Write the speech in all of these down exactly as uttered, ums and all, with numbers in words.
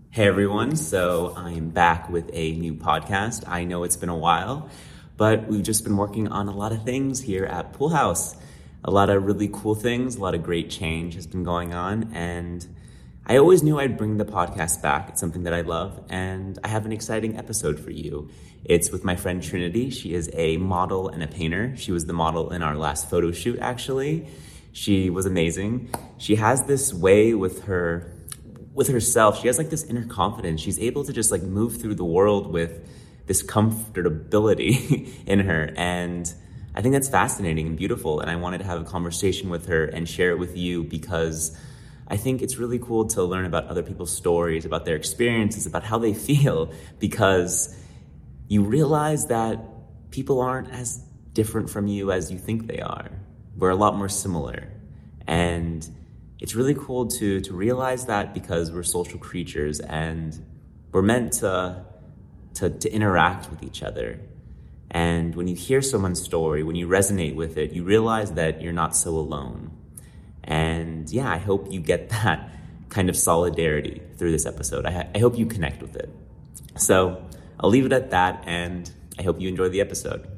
Hey everyone, so I'm back with a new podcast. I know it's been a while, but we've just been working on a lot of things here at Pool House. A lot of really cool things, a lot of great change has been going on, and I always knew I'd bring the podcast back. It's something that I love, and I have an exciting episode for you. It's with my friend Trinity. She is a model and a painter. She was the model in our last photo shoot, actually. She was amazing. She has this way with her with herself. She has like this inner confidence. She's able to just like move through the world with this comfortability in her. And I think that's fascinating and beautiful. And I wanted to have a conversation with her and share it with you because I think it's really cool to learn about other people's stories, about their experiences, about how they feel, because you realize that people aren't as different from you as you think they are. We're a lot more similar. And it's really cool to to realize that because we're social creatures and we're meant to, to to interact with each other. And when you hear someone's story, when you resonate with it, you realize that you're not so alone. And yeah, I hope you get that kind of solidarity through this episode. I, I hope you connect with it. So I'll leave it at that, and I hope you enjoy the episode.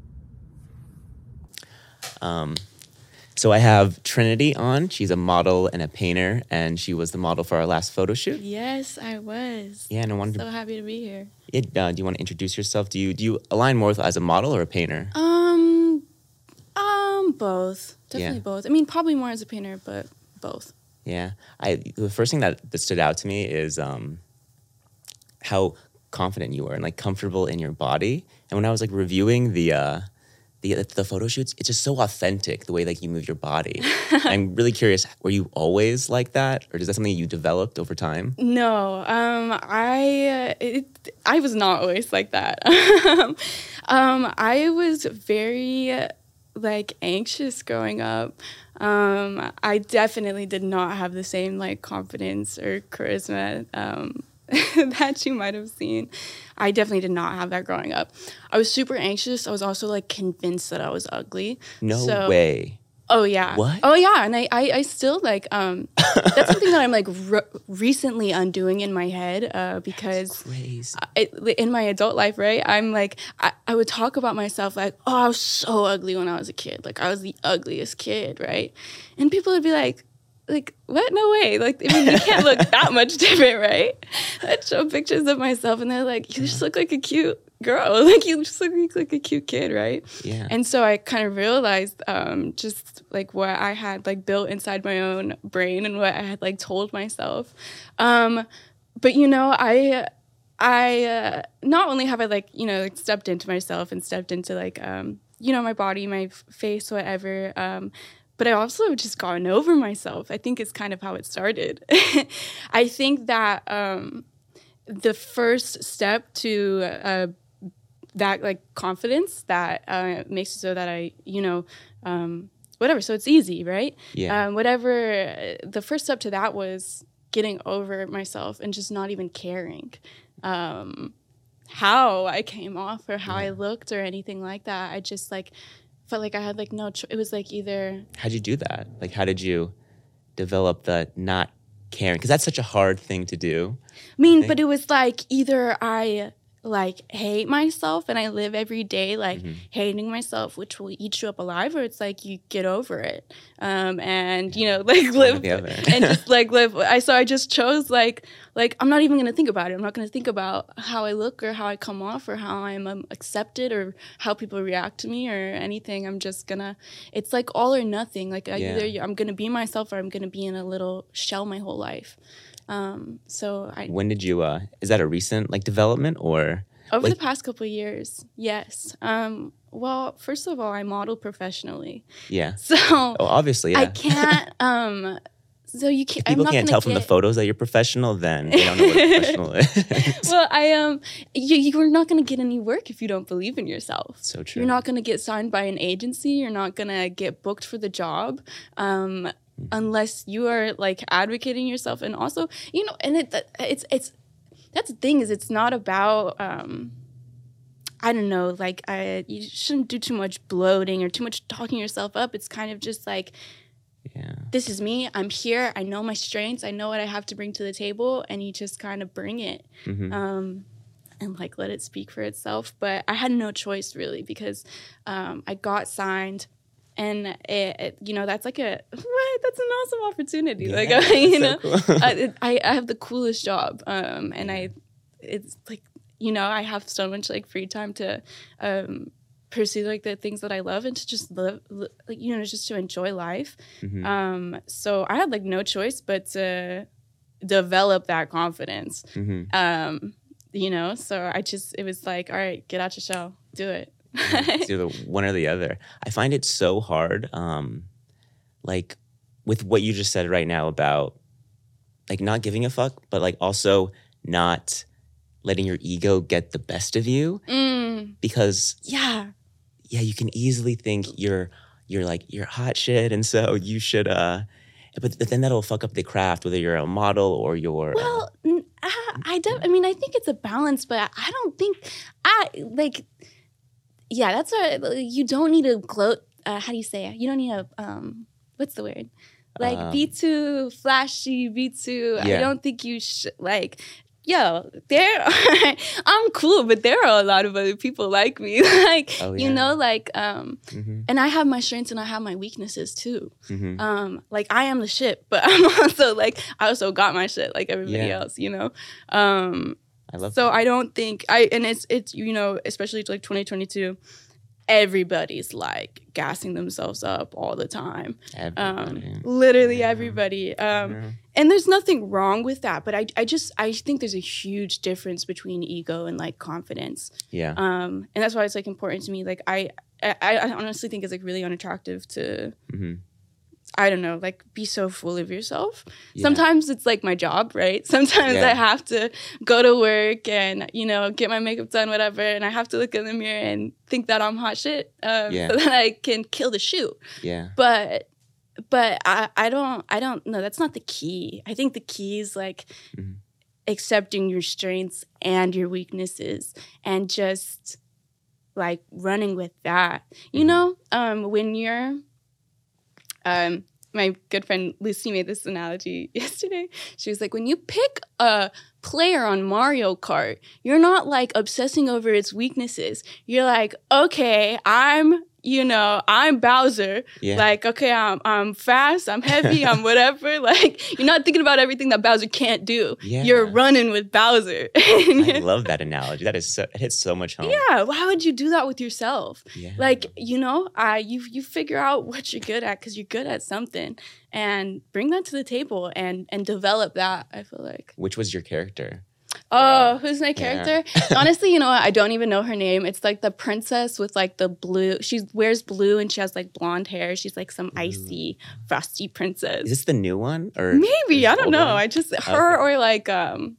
Um. So I have Trinity on. She's a model and a painter, and she was the model for our last photo shoot. Yes, I was. Yeah, and I wanted so to, happy to be here. It, uh, do you want to introduce yourself? Do you do you align more with as a model or a painter? Um, um, both. Definitely Yeah. both. I mean, probably more as a painter, but both. Yeah, I the first thing that, that stood out to me is um, how confident you were and like comfortable in your body. And when I was like reviewing the. Uh, The, the photo shoots, it's just so authentic, the way like you move your body. I'm really curious, were you always like that? Or is that something you developed over time? No, um, I it, I was not always like that. um, I was very like anxious growing up. Um, I definitely did not have the same like confidence or charisma um, that you might have seen. I definitely did not have that growing up. I was super anxious. I was also like convinced that I was ugly. No so, way. Oh yeah. What? Oh yeah. And I, I, I still like um that's something that I'm like re- recently undoing in my head uh, because That's crazy. I, in my adult life, right? I'm like I, I would talk about myself like, oh, I was so ugly when I was a kid. Like I was the ugliest kid, right? And people would be like. Like, what? No way. Like, I mean, you can't look that much different, right? I'd show pictures of myself, and they're like, you just look like a cute girl. Like, you just look like a cute kid, right? Yeah. And so I kind of realized um, just, like, what I had, like, built inside my own brain and what I had, like, told myself. Um, but, you know, I... I, uh, not only have I, like, you know, like, stepped into myself and stepped into, like, um, you know, my body, my f- face, whatever, um, but I also have just gotten over myself. I think it's kind of how it started. I think that um, the first step to uh, that, like, confidence that uh, makes it so that I, you know, um, whatever. So it's easy, right? Yeah. Um, whatever. The first step to that was getting over myself and just not even caring um, how I came off or how Yeah. I looked or anything like that. I just, like... felt like I had like no cho- it was like either How'd you do that? Like, how did you develop the not caring? Because that's such a hard thing to do. I mean think. but it was like either I like hate myself and I live every day like Mhm. hating myself, which will eat you up alive, or it's like you get over it um and you know like live the other. and just like live. I so I just chose like like I'm not even gonna think about it. I'm not gonna think about how I look or how I come off or how I'm um, accepted or how people react to me or anything. I'm just gonna it's like all or nothing. Like I Yeah. either I'm gonna be myself or I'm gonna be in a little shell my whole life. Um, so I When did you, uh, is that a recent like development or? over like- the past couple of years, yes. Um, well, first of all, I model professionally, Yeah. so Oh, obviously, yeah. I can't. Um, so you can't. If people I'm not can't gonna tell from the get- photos that you're professional, then they don't know what professional is. Well, I um, you you are not going to get any work if you don't believe in yourself. So true. You're not going to get signed by an agency. You're not going to get booked for the job. Um, unless you are like advocating yourself, and also you know, and it it's it's that's the thing is it's not about um. I don't know, like I, you shouldn't do too much bloating or too much talking yourself up. It's kind of just like Yeah. This is me. I'm here. I know my strengths. I know what I have to bring to the table. And you just kind of bring it. Mm-hmm. Um, and like let it speak for itself. But I had no choice really because um, I got signed. And it, it, you know, that's like a what? That's an awesome opportunity. Yeah, like, I, you know, so cool. I, I I have the coolest job, um, and I, it's like, you know, I have so much like free time to um, pursue like the things that I love and to just live, li- like, you know, just to enjoy life. Mm-hmm. Um, so I had like no choice but to develop that confidence. Mm-hmm. Um, you know, so I just it was like, all right, get out your shell, do it. It's either one or the other. I find it so hard, um, like with what you just said right now about like not giving a fuck, but like also not letting your ego get the best of you. Mm. Because yeah, yeah, you can easily think you're you're like you're hot shit, and so you should. Uh, but, but then that'll fuck up the craft, whether you're a model or you're. Well, uh, I, I don't. I mean, I think it's a balance, but I don't think I like. Yeah, that's a, you don't need to gloat. Uh, how do you say it? You don't need a, um, what's the word? Like, um, be too flashy, be too, yeah. I don't think you should, like, yo, there are, I'm cool, but there are a lot of other people like me. like, oh, yeah. you know, like, um, mm-hmm. and I have my strengths and I have my weaknesses too. Mm-hmm. Um, like, I am the shit, but I'm also, like, I also got my shit like everybody yeah. else, you know? Um, I love so that. I don't think I and it's it's you know especially like twenty twenty-two, everybody's like gassing themselves up all the time. Everybody. Um, literally yeah. everybody. Um, yeah. And there's nothing wrong with that, but I I just I think there's a huge difference between ego and like confidence. Yeah. Um, and that's why it's like important to me. Like I I, I honestly think it's like really unattractive to. Mm-hmm. I don't know, like be so full of yourself. Yeah. Sometimes it's like my job, right? Sometimes yeah. I have to go to work and, you know, get my makeup done, whatever. And I have to look in the mirror and think that I'm hot shit um, yeah. so that I can kill the shoot. Yeah. But but I, I don't, I don't know. That's not the key. I think the key is like mm-hmm. accepting your strengths and your weaknesses and just like running with that. You mm-hmm. know, um, when you're, Um, my good friend Lucy made this analogy yesterday. She was like, when you pick a player on Mario Kart, you're not like obsessing over its weaknesses. You're like, okay, I'm, you know, I'm Bowser. Yeah. Like, okay, I'm I'm fast, I'm heavy, I'm whatever. Like, you're not thinking about everything that Bowser can't do. Yeah. You're running with Bowser. I love that analogy. That is so, it hits so much home. Yeah, why would you do that with yourself? Yeah. Like, you know, uh, you you figure out what you're good at because you're good at something, and bring that to the table and and develop that. I feel like. Which was your character? Oh, yeah. Who's my character? Yeah. Honestly, you know what? I don't even know her name. It's like the princess with like the blue. She wears blue and she has like blonde hair. She's like some icy, frosty princess. Is this the new one? Or maybe I don't know. One? I just her okay. or like um.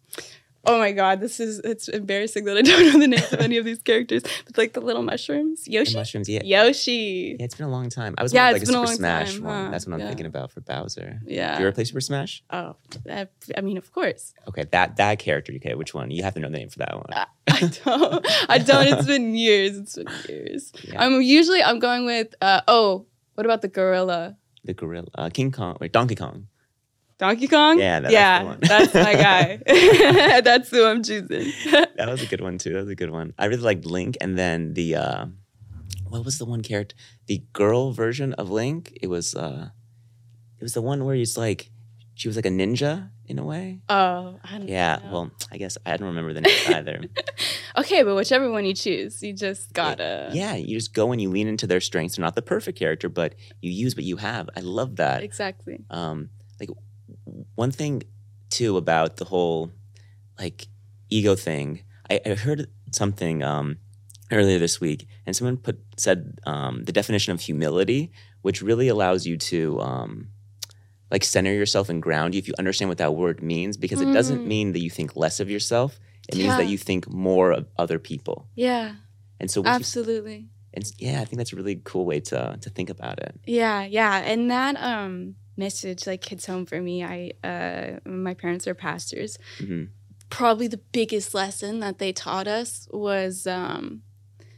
Oh my God, this is, it's embarrassing that I don't know the names of any of these characters. It's like the little mushrooms. Yoshi? The mushrooms, yeah. Yoshi. Yeah, it's been a long time. I was yeah, like it's a been Super a long Smash time, one. Huh? That's what I'm yeah. thinking about for Bowser. Yeah. Do you ever play Super Smash? Oh, I, I mean, of course. Okay, that that character, okay, which one? You have to know the name for that one. I, I don't. I don't. It's been years. It's been years. Yeah. I'm usually, I'm going with, uh, oh, what about the gorilla? The gorilla. Uh, King Kong. Wait, Donkey Kong. Donkey Kong? Yeah, that, yeah, that's the one. That's my guy. That's who I'm choosing. That was a good one, too. That was a good one. I really liked Link, and then the, uh, what was the one character? The girl version of Link. It was, uh, it was the one where he's like, she was like a ninja in a way. Oh, I don't yeah, know. Yeah, well, I guess I don't remember the name either. Okay, but whichever one you choose, you just gotta... Yeah, you just go and you lean into their strengths. They're not the perfect character, but you use what you have. I love that. Exactly. Um, like, one thing, too, about the whole, like, ego thing, I, I heard something um, earlier this week, and someone put said um, the definition of humility, which really allows you to, um, like, center yourself and ground you if you understand what that word means, because mm. it doesn't mean that you think less of yourself. It means yeah. that you think more of other people. Yeah, and so absolutely. You, and yeah, I think that's a really cool way to to think about it. Yeah, yeah, and that... um. message like hits home for me. I uh my parents are pastors. Mm-hmm. Probably the biggest lesson that they taught us was um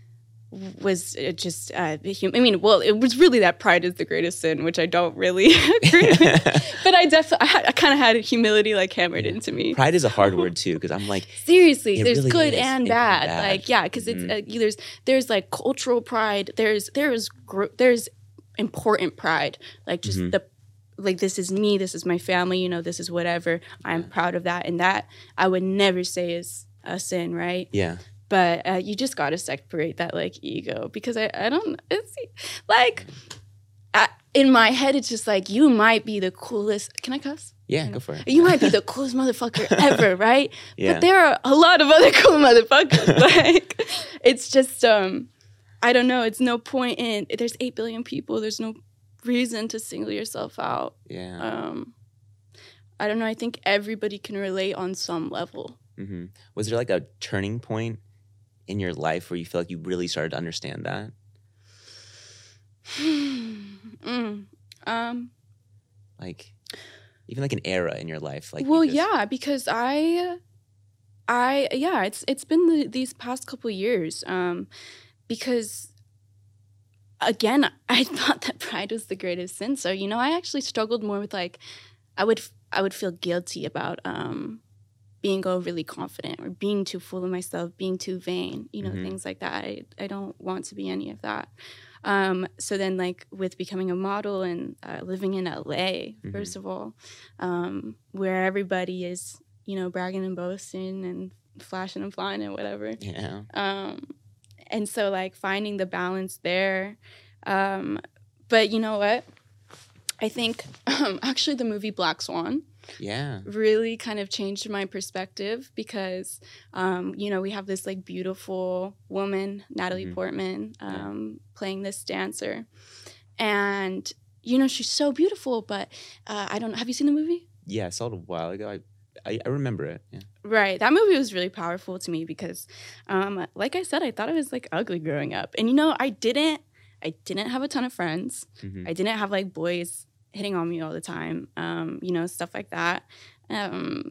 was just uh, hum- I mean, well, it was really that pride is the greatest sin, which I don't really agree with. But I definitely, I, I kind of had humility like hammered yeah. into me. Pride is a hard word too, because I'm like, seriously, there's really good is. and bad. bad. Like, yeah, because mm-hmm. it's uh, there's there's like cultural pride. There's there's gr- there's important pride, like just mm-hmm. the like this is me, this is my family, you know, this is whatever. I'm yeah. proud of that, and that I would never say is a sin, right? Yeah. But uh, you just got to separate that, like, ego. Because I, I don't, it's, like, I, in my head, it's just like, you might be the coolest. Can I cuss? Yeah, go for it. You might be the coolest motherfucker ever, right? Yeah. But there are a lot of other cool motherfuckers. Like, it's just, um, I don't know. It's no point in, there's eight billion people. There's no reason to single yourself out. Yeah. Um, I don't know. I think everybody can relate on some level. Mm-hmm. Was there, like, a turning point in your life where you feel like you really started to understand that? mm. Um, like, even like an era in your life. Like, well, just... yeah, because I, I, yeah, it's it's been the, these past couple years. Um, because again, I thought that pride was the greatest sin. So you know, I actually struggled more with like, I would I would feel guilty about um. being overly confident or being too full of myself, being too vain, you know, mm-hmm. things like that. I, I don't want to be any of that. Um, so then, like, with becoming a model and uh, living in L A, mm-hmm. first of all, um, where everybody is, you know, bragging and boasting and flashing and flying and whatever. Yeah. Um, and so, like, finding the balance there. Um, but you know what? I think um, actually the movie Black Swan yeah really kind of changed my perspective because um you know we have this like beautiful woman, Natalie mm-hmm. Portman, um yeah. playing this dancer, and you know she's so beautiful, but uh I don't have you seen the movie? Yeah, I saw it a while ago. I I, I remember it. Yeah. Right, that movie was really powerful to me because um like I said, I thought I was like ugly growing up, and you know I didn't I didn't have a ton of friends. mm-hmm. I didn't have like boys hitting on me all the time, um, you know, stuff like that. Um,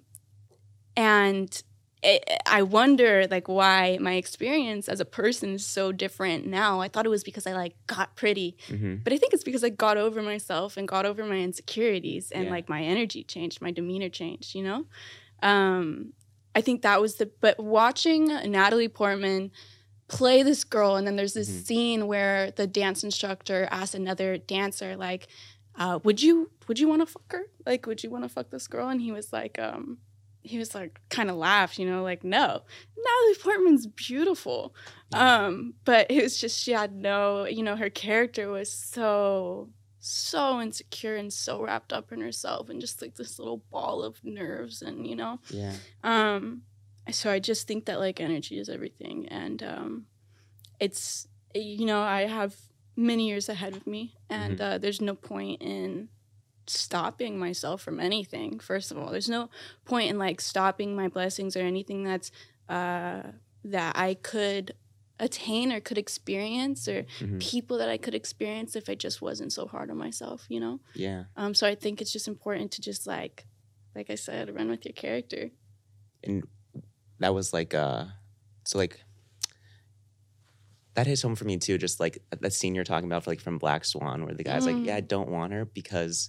and it, I wonder, like, why my experience as a person is so different now. I thought it was because I, like, got pretty. Mm-hmm. But I think it's because I got over myself and got over my insecurities and, yeah. like, my energy changed, my demeanor changed, you know? Um, I think that was the... But watching Natalie Portman play this girl, and then there's this mm-hmm. scene where the dance instructor asks another dancer, like... Uh, would you would you want to fuck her? Like, would you want to fuck this girl? And he was like, um, he was like, kind of laughed, you know, like, no. Natalie Portman's beautiful. Yeah. Um, but it was just, she had no, you know, her character was so, so insecure and so wrapped up in herself and just like this little ball of nerves and, you know. Yeah. Um, so I just think that like energy is everything. And um, it's, you know, I have many years ahead of me, and mm-hmm. uh, there's no point in stopping myself from anything. First of all, there's no point in like stopping my blessings or anything that's uh, that I could attain or could experience, or mm-hmm. people that I could experience if I just wasn't so hard on myself, you know. Yeah. Um. So I think it's just important to just like, like I said, run with your character. And that was like, uh, so like. That hits home for me too, just like that scene you're talking about, like from Black Swan, where the guy's mm. like, yeah, I don't want her because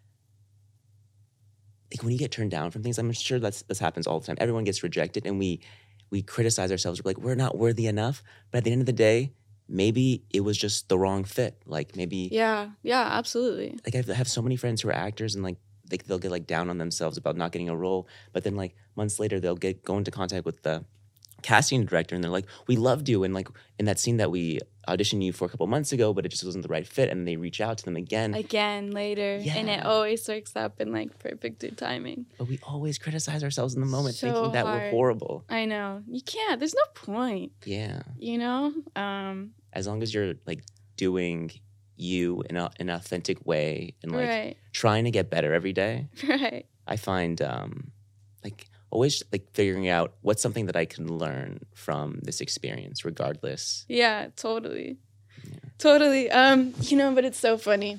like when you get turned down from things, I'm sure that's this happens all the time. Everyone gets rejected and we we criticize ourselves. We're like, we're not worthy enough. But at the end of the day, maybe it was just the wrong fit. Like maybe Yeah, yeah, absolutely. Like I have so many friends who are actors and like they, they'll get like down on themselves about not getting a role. But then like months later, they'll get go into contact with the casting director and they're like, we loved you, and like in that scene that we auditioned you for a couple months ago, but it just wasn't the right fit, and they reach out to them again again later. Yeah. And it always works up in like perfect timing. But we always criticize ourselves in the moment, so thinking that hard. We're horrible. I know, you can't, there's no point. Yeah, you know, um as long as you're like doing you in a, an authentic way and like right. trying to get better every day. Right. I find um like always like figuring out what's something that I can learn from this experience regardless. Yeah, totally. Yeah. Totally. Um, you know, but it's so funny.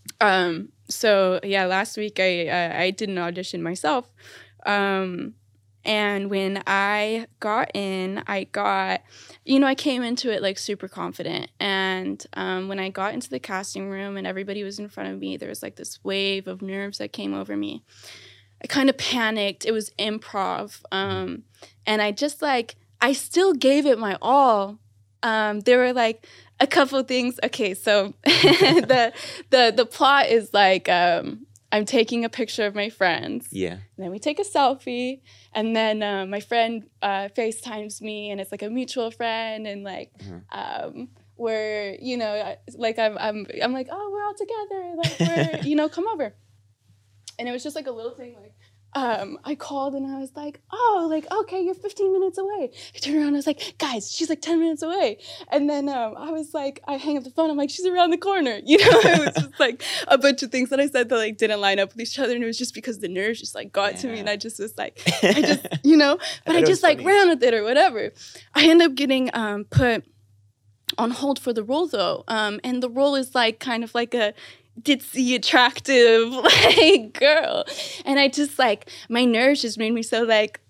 Um, so yeah, last week I, I, I did an audition myself. Um, and when I got in, I got, you know, I came into it like super confident. And um, when I got into the casting room and everybody was in front of me, there was like this wave of nerves that came over me. I kind of panicked. It was improv. Um, and I just like, I still gave it my all. Um, there were like a couple things. Okay, so the the the plot is like, um, I'm taking a picture of my friends. Yeah. And then we take a selfie. And then uh, my friend uh, FaceTimes me, and it's like a mutual friend. And like, mm-hmm. um, we're, you know, like I'm, I'm, I'm like, oh, we're all together. Like, we're, you know, come over. And it was just like a little thing like, um, I called and I was like, oh, like, okay, you're fifteen minutes away. I turned around and I was like, guys, she's like ten minutes away. And then um, I was like, I hang up the phone. I'm like, she's around the corner. You know, it was just like a bunch of things that I said that like didn't line up with each other. And it was just because the nerves just like got yeah. to me. And I just was like, I just, you know, but I, I just like ran with it or whatever. I ended up getting um, put on hold for the role though. Um, and the role is like kind of like a ditzy, attractive, like, girl. And I just, like, my nerves just made me so, like,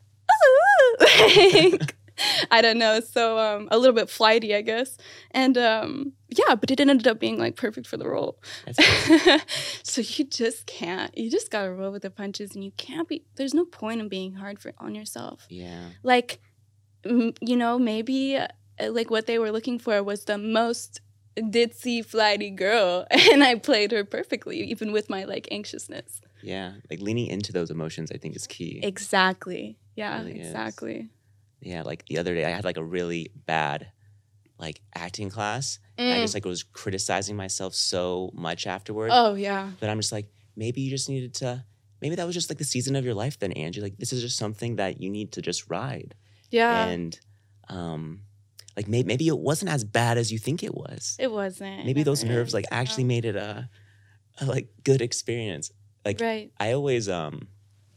like I don't know, so um, a little bit flighty, I guess. And, um, yeah, but it ended up being, like, perfect for the role. So you just can't. You just gotta roll with the punches, and you can't be, there's no point in being hard for on yourself. Yeah. Like, m- you know, maybe, uh, like, what they were looking for was the most ditzy, flighty girl, and I played her perfectly, even with my like anxiousness. Yeah, like leaning into those emotions, I think, is key. Exactly. Yeah, really exactly. Is. Yeah, like the other day, I had like a really bad like acting class, mm. and I just like was criticizing myself so much afterward. Oh yeah. That I'm just like, maybe you just needed to. Maybe that was just like the season of your life, then, Angie. Like this is just something that you need to just ride. Yeah. And um. Like maybe, maybe it wasn't as bad as you think it was. It wasn't. Maybe those nerves like actually made it a, a like good experience. Like right. I always um,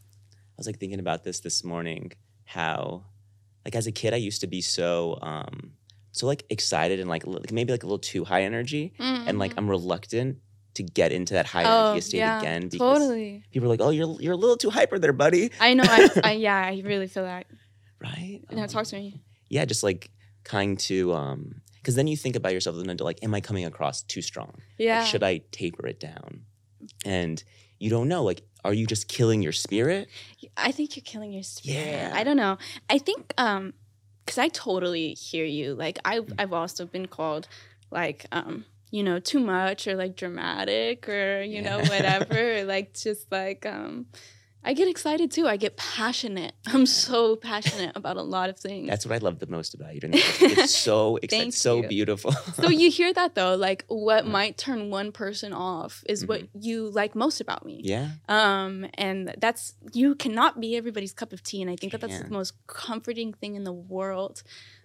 I was like thinking about this this morning. How, like as a kid, I used to be so um, so like excited and like, like maybe like a little too high energy, mm-hmm. and like I'm reluctant to get into that high oh, energy state yeah, again because totally. People are like, oh, you're you're a little too hyper there, buddy. I know. I, I yeah, I really feel that. Right. No, um, talk to me. Yeah, just like. Kind to, um, because then you think about yourself and then like, am I coming across too strong? Yeah. Like, should I taper it down? And you don't know, like, are you just killing your spirit? I think you're killing your spirit. Yeah. I don't know. I think, um, because I totally hear you. Like, I've, mm-hmm. I've also been called, like, um, you know, too much or, like, dramatic or, you yeah. know, whatever. Like, just, like, um... I get excited too. I get passionate. I'm so passionate about a lot of things. That's what I love the most about you. It's so exciting, so beautiful. So you hear that though, like what yeah. might turn one person off is mm-hmm. what you like most about me. Yeah. Um, and that's, you cannot be everybody's cup of tea. And I think that that's yeah. the most comforting thing in the world.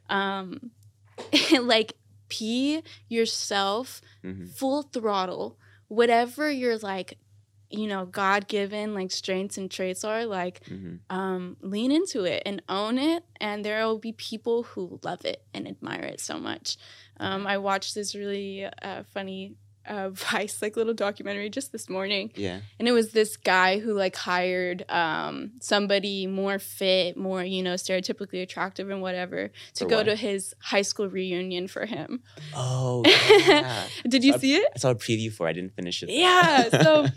Um, like be yourself, mm-hmm. full throttle, whatever you're like, you know, God-given like strengths and traits are, like mm-hmm. um, lean into it and own it, and there will be people who love it and admire it so much. Um, I watched this really uh, funny uh, Vice like little documentary just this morning. Yeah. And it was this guy who like hired um, somebody more fit, more, you know, stereotypically attractive and whatever to for go what? to his high school reunion for him. Oh, yeah. Did you see it? I saw a preview for it. I didn't finish it. Yeah. So...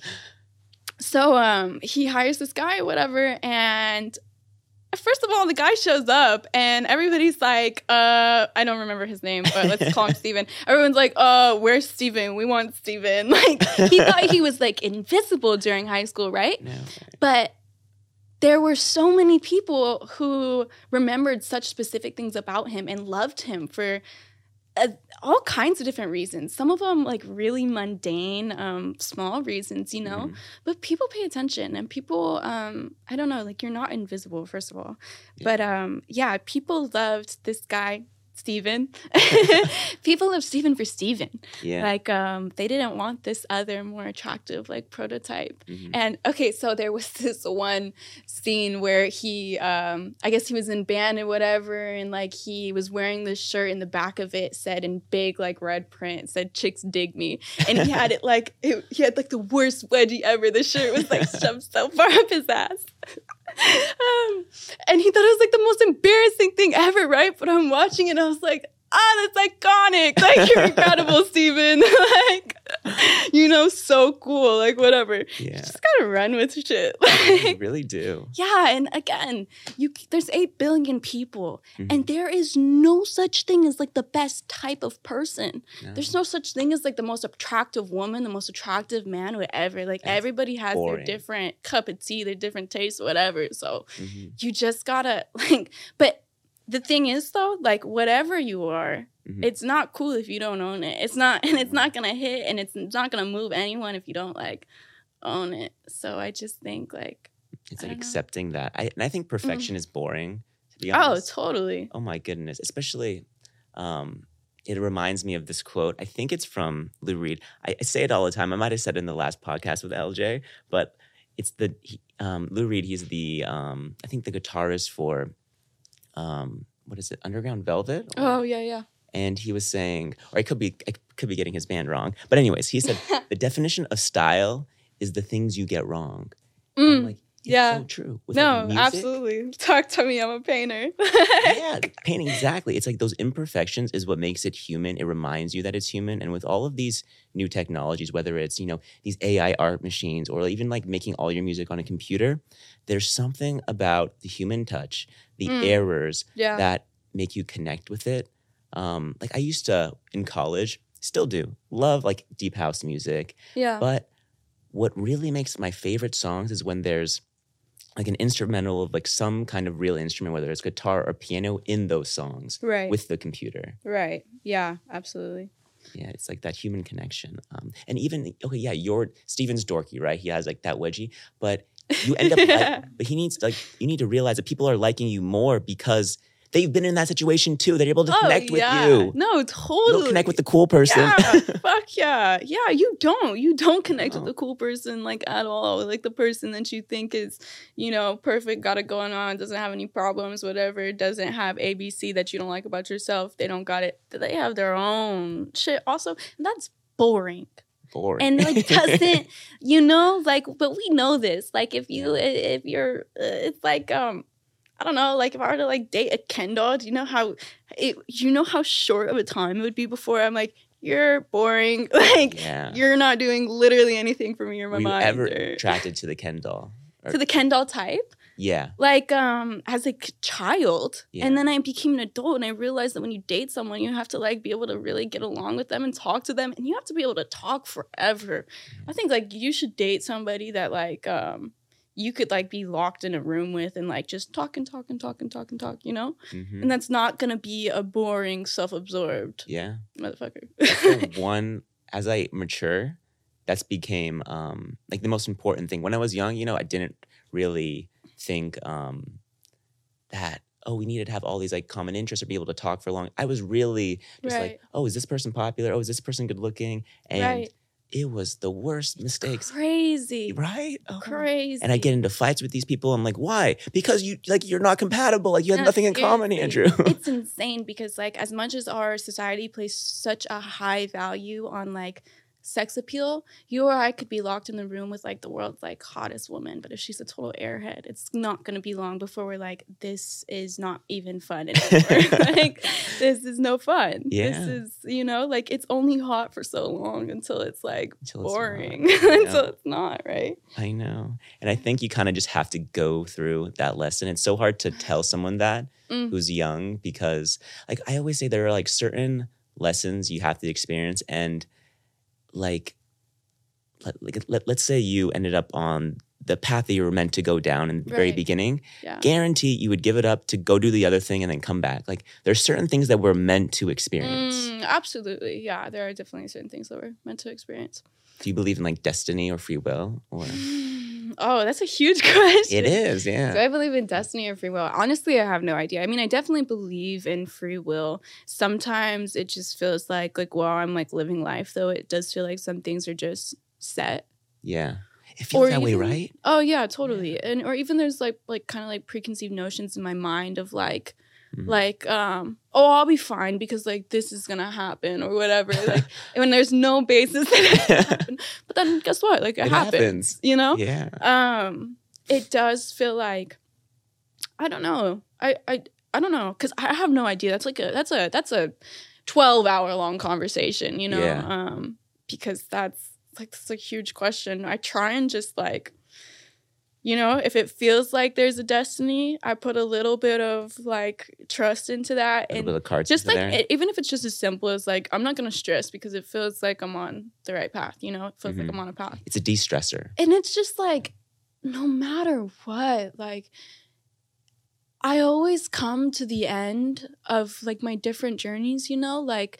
So um, he hires this guy or whatever, and first of all, the guy shows up, and everybody's like, uh, I don't remember his name, but let's call him Steven. Everyone's like, uh, where's Steven? We want Steven. Like, he thought he was, like, invisible during high school, right? No. But there were so many people who remembered such specific things about him and loved him for Uh, all kinds of different reasons. Some of them like really mundane, um, small reasons, you know, mm-hmm. but people pay attention and people, um, I don't know, like you're not invisible, first of all, yeah. but um, yeah, people loved this guy, Steven. People love Steven for Steven. Yeah. Like um, they didn't want this other more attractive like prototype. Mm-hmm. And okay, so there was this one scene where he, um, I guess he was in band or whatever, and like he was wearing this shirt and the back of it said in big like red print, it said "Chicks dig me," and he had it like it, he had like the worst wedgie ever. The shirt was like shoved so far up his ass. Um, and he thing ever, right? But I'm watching it and I was like, ah, that's iconic. Like, you're incredible, Steven. Like, you know, so cool. Like, whatever. Yeah. You just gotta run with shit. You Like, really do. yeah, and again, you there's eight billion people, Mhm. and there is no such thing as like the best type of person. No. There's no such thing as like the most attractive woman, the most attractive man, whatever. Like, That's everybody has boring. their different cup of tea, their different taste, whatever. So Mhm. you just gotta like, but the thing is though, like, whatever you are, Mhm. it's not cool if you don't own it. It's not, and it's not gonna hit, and it's not gonna move anyone if you don't like own it. So I just think like, It's I like don't know. accepting that. I, and I think perfection is boring, to be oh, honest. totally. Oh my goodness. Especially, um, it reminds me of this quote. I think it's from Lou Reed. I, I say it all the time. I might have said it in the last podcast with L J, but it's the he, um, Lou Reed. He's the um, I think the guitarist for um, what is it? Underground Velvet. Or- Oh yeah, yeah. And he was saying, or I could be I could be getting his band wrong, but anyways, he said the definition of style is the things you get wrong. And I'm Mm, like, it's yeah. so true. With no, like music, absolutely. Talk to me. I'm a painter. yeah, painting, exactly. It's like those imperfections is what makes it human. It reminds you that it's human. And with all of these new technologies, whether it's, you know, these A I art machines or even like making all your music on a computer, there's something about the human touch, the Mm. errors Yeah. that make you connect with it. Um, like I used to, in college, still do, love like deep house music. Yeah. But what really makes my favorite songs is when there's like an instrumental of like some kind of real instrument, whether it's guitar or piano in those songs right. with the computer. right. Yeah, absolutely. Yeah, it's like that human connection. Um, and even, okay, yeah, your Steven's dorky, right? He has like that wedgie, but you end up like, but he needs like, you need to realize that people are liking you more because they've been in that situation too. They're able to oh, connect with yeah. you. No, You totally. don't connect with the cool person. Yeah, fuck yeah. Yeah, you don't. You don't connect No. with the cool person like at all. Like the person that you think is, you know, perfect, got it going on, doesn't have any problems, whatever, doesn't have A B C that you don't like about yourself. They don't got it. They have their own shit also. And that's boring. Boring. And like doesn't, you know, like, but we know this. Like if you, if you're, uh, it's like, um, I don't know, like if I were to like date a Ken doll, do you know how it, you know how short of a time it would be before I'm like, you're boring. Like yeah. you're not doing literally anything for me or my Were you mind. ever or- attracted to the Ken doll? Or- to the Ken doll type? yeah. Like um as a k- child. Yeah. And then I became an adult and I realized that when you date someone, you have to like be able to really get along with them and talk to them. And you have to be able to talk forever. I think like you should date somebody that like um you could like be locked in a room with and like just talk and talk and talk and talk and talk, you know? Mhm. And that's not gonna be a boring, self-absorbed Yeah. motherfucker. The one, as I mature, that's became um, like the most important thing. When I was young, you know, I didn't really think um, that, oh, we needed to have all these like common interests or be able to talk for long. I was really just Right. like, oh, is this person popular? Oh, is this person good looking? And Right. it was the worst mistakes. Crazy. Right? Oh. Crazy. And I get into fights with these people. I'm like, why? Because you like you're not compatible. Like you have No, nothing in common, seriously. Andrew. It's insane because like as much as our society places such a high value on like sex appeal, you or I could be locked in the room with like the world's like hottest woman, but if she's a total airhead, it's not gonna be long before we're like, this is not even fun anymore. Like this is no fun. Yeah. This is, you know, like it's only hot for so long until it's like Until it's boring. not. I Until know. it's not, right? I know. And I think you kind of just have to go through that lesson. It's so hard to tell someone that Mm. who's young because, like, I always say there are like certain lessons you have to experience. And, like, let, like let, let's say you ended up on the path that you were meant to go down in the very Right. beginning. Yeah. Guarantee you would give it up to go do the other thing and then come back. Like, there's certain things that we're meant to experience. Mm, absolutely. Yeah. There are definitely certain things that we're meant to experience. Do you believe in like destiny or free will? Or Oh, that's a huge question. it is, yeah. Do I believe in destiny or free will? Honestly, I have no idea. I mean, I definitely believe in free will. Sometimes it just feels like, like, while I'm like living life, though, it does feel like some things are just set. Yeah. It feels Or that way, even- right? Oh yeah, totally. And or even there's like like kind of like preconceived notions in my mind of like Mhm. like um oh I'll be fine because like this is gonna happen or whatever. Like when there's no basis that it can happen. But then guess what? Like it, It happens, happens. You know? Yeah. Um it does feel like I don't know. I I I don't know, because I have no idea. That's like a that's a that's a twelve hour long conversation, you know, Yeah. um, because that's like that's a huge question. I try and just like, you know, if it feels like there's a destiny, I put a little bit of like trust into that, A and little bit of cards just like there. it, even if it's just as simple as like I'm not gonna stress because it feels like I'm on the right path. You know, it feels Mhm. like I'm on a path, It's a de-stressor. and it's just like no matter what, like. I always come to the end of like my different journeys, you know, like,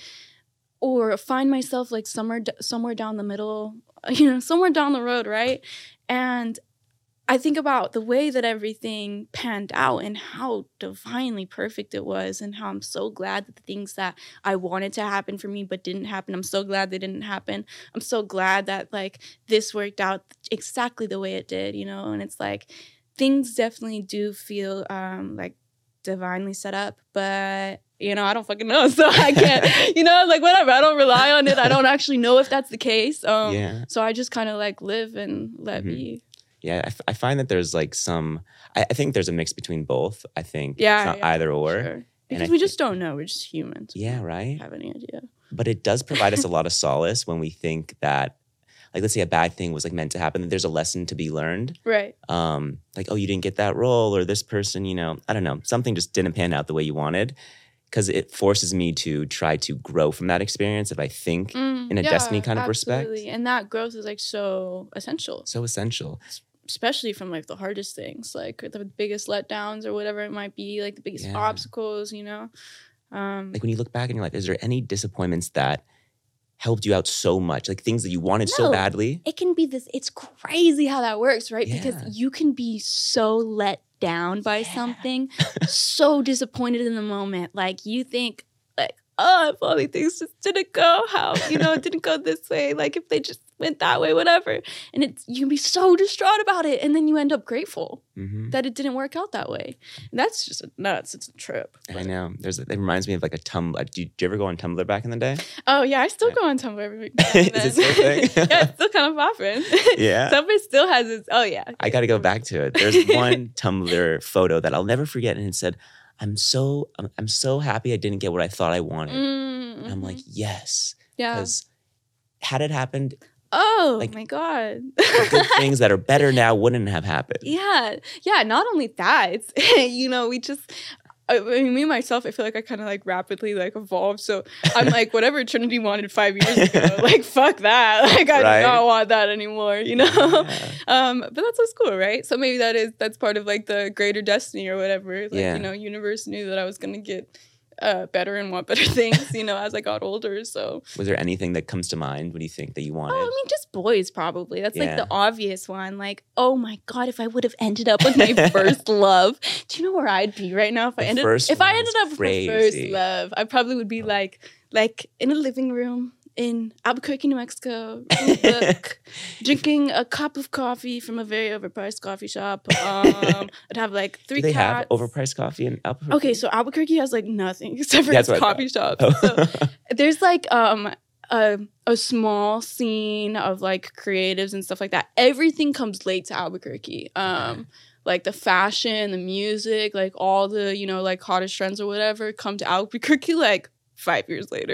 or find myself like somewhere d- somewhere down the middle, you know, somewhere down the road, right? And I think about the way that everything panned out and how divinely perfect it was, and how I'm so glad that the things that I wanted to happen for me but didn't happen, I'm so glad they didn't happen. I'm so glad that like this worked out exactly the way it did, you know, and it's like things definitely do feel um, like divinely set up, but you know, I don't fucking know, so I can't, you know, like whatever. I don't rely on it. I don't actually know if that's the case. Um, Yeah. So I just kind of like live and let Mhm. be. Yeah, I, f- I find that there's like some, I, I think there's a mix between both. I think Yeah, it's not yeah, either or. Sure. Because I we thi- just don't know. We're just humans. We Yeah, don't right? have any idea. But it does provide us a lot of solace when we think that, like, let's say a bad thing was like meant to happen, that there's a lesson to be learned. Right. Um, like, oh, you didn't get that role, or this person, you know, I don't know, something just didn't pan out the way you wanted. Because it forces me to try to grow from that experience if I think Mm, in a yeah, destiny kind of respect. absolutely. And that growth is like so essential, So essential. especially from like the hardest things, like the biggest letdowns or whatever it might be, like the biggest Yeah. obstacles, you know? Um, Like when you look back in your life, is there any disappointments that helped you out so much? Like things that you wanted so No. badly? it can be this, it's crazy how that works, right? Yeah. Because you can be so let down by Yeah. something, so disappointed in the moment. Like you think, like, oh, if only things just didn't go how, you know, it didn't go this way. Like if they just went that way, whatever. And it's, you can be so distraught about it. And then you end up grateful Mm-hmm. that it didn't work out that way. And that's just nuts. It's a trip. I know. There's. It reminds me of like a Tumblr. Did you, did you ever go on Tumblr back in the day? Oh, yeah. I still Yeah. go on Tumblr every week. now and Is it then. still a thing? Yeah, it's still kind of popping. Yeah. Tumblr still has its, oh, yeah. I got to go back to it. There's one Tumblr photo that I'll never forget, and it said, "I'm so I'm, I'm so happy I didn't get what I thought I wanted." Mm-hmm. And I'm like, yes, yeah. because had it happened, Oh like, my God. the good things that are better now wouldn't have happened. Yeah. Yeah. Not only that, it's, you know, we just, I mean, me myself, I feel like I kind of like rapidly like evolved. So I'm like, whatever Trinity wanted five years ago, like, fuck that. Like, I Right. do not want that anymore, you know? Yeah. Um, but that's what's cool, right? So maybe that is, that's part of like the greater destiny or whatever. Like, Yeah. you know, universe knew that I was going to get uh, better and want better things, you know, as I got older. So. Was there anything that comes to mind when you think that you wanted? Oh, I mean, just boys, probably. That's like Yeah. the obvious one. Like, oh my God, if I would have ended up with my first love, do you know where I'd be right now if I The ended first if I one ended is up with my first crazy. love? I probably would be like, like in a living room in Albuquerque, New Mexico, reading a book, drinking a cup of coffee from a very overpriced coffee shop. Um, I'd have like three Do they cats. have overpriced coffee in Albuquerque? Okay, so Albuquerque has like nothing except for That's its what I coffee shops. Oh. So there's like um a a small scene of like creatives and stuff like that. Everything comes late to Albuquerque. Um, like the fashion, the music, like all the, you know, like hottest trends or whatever come to Albuquerque like five years later.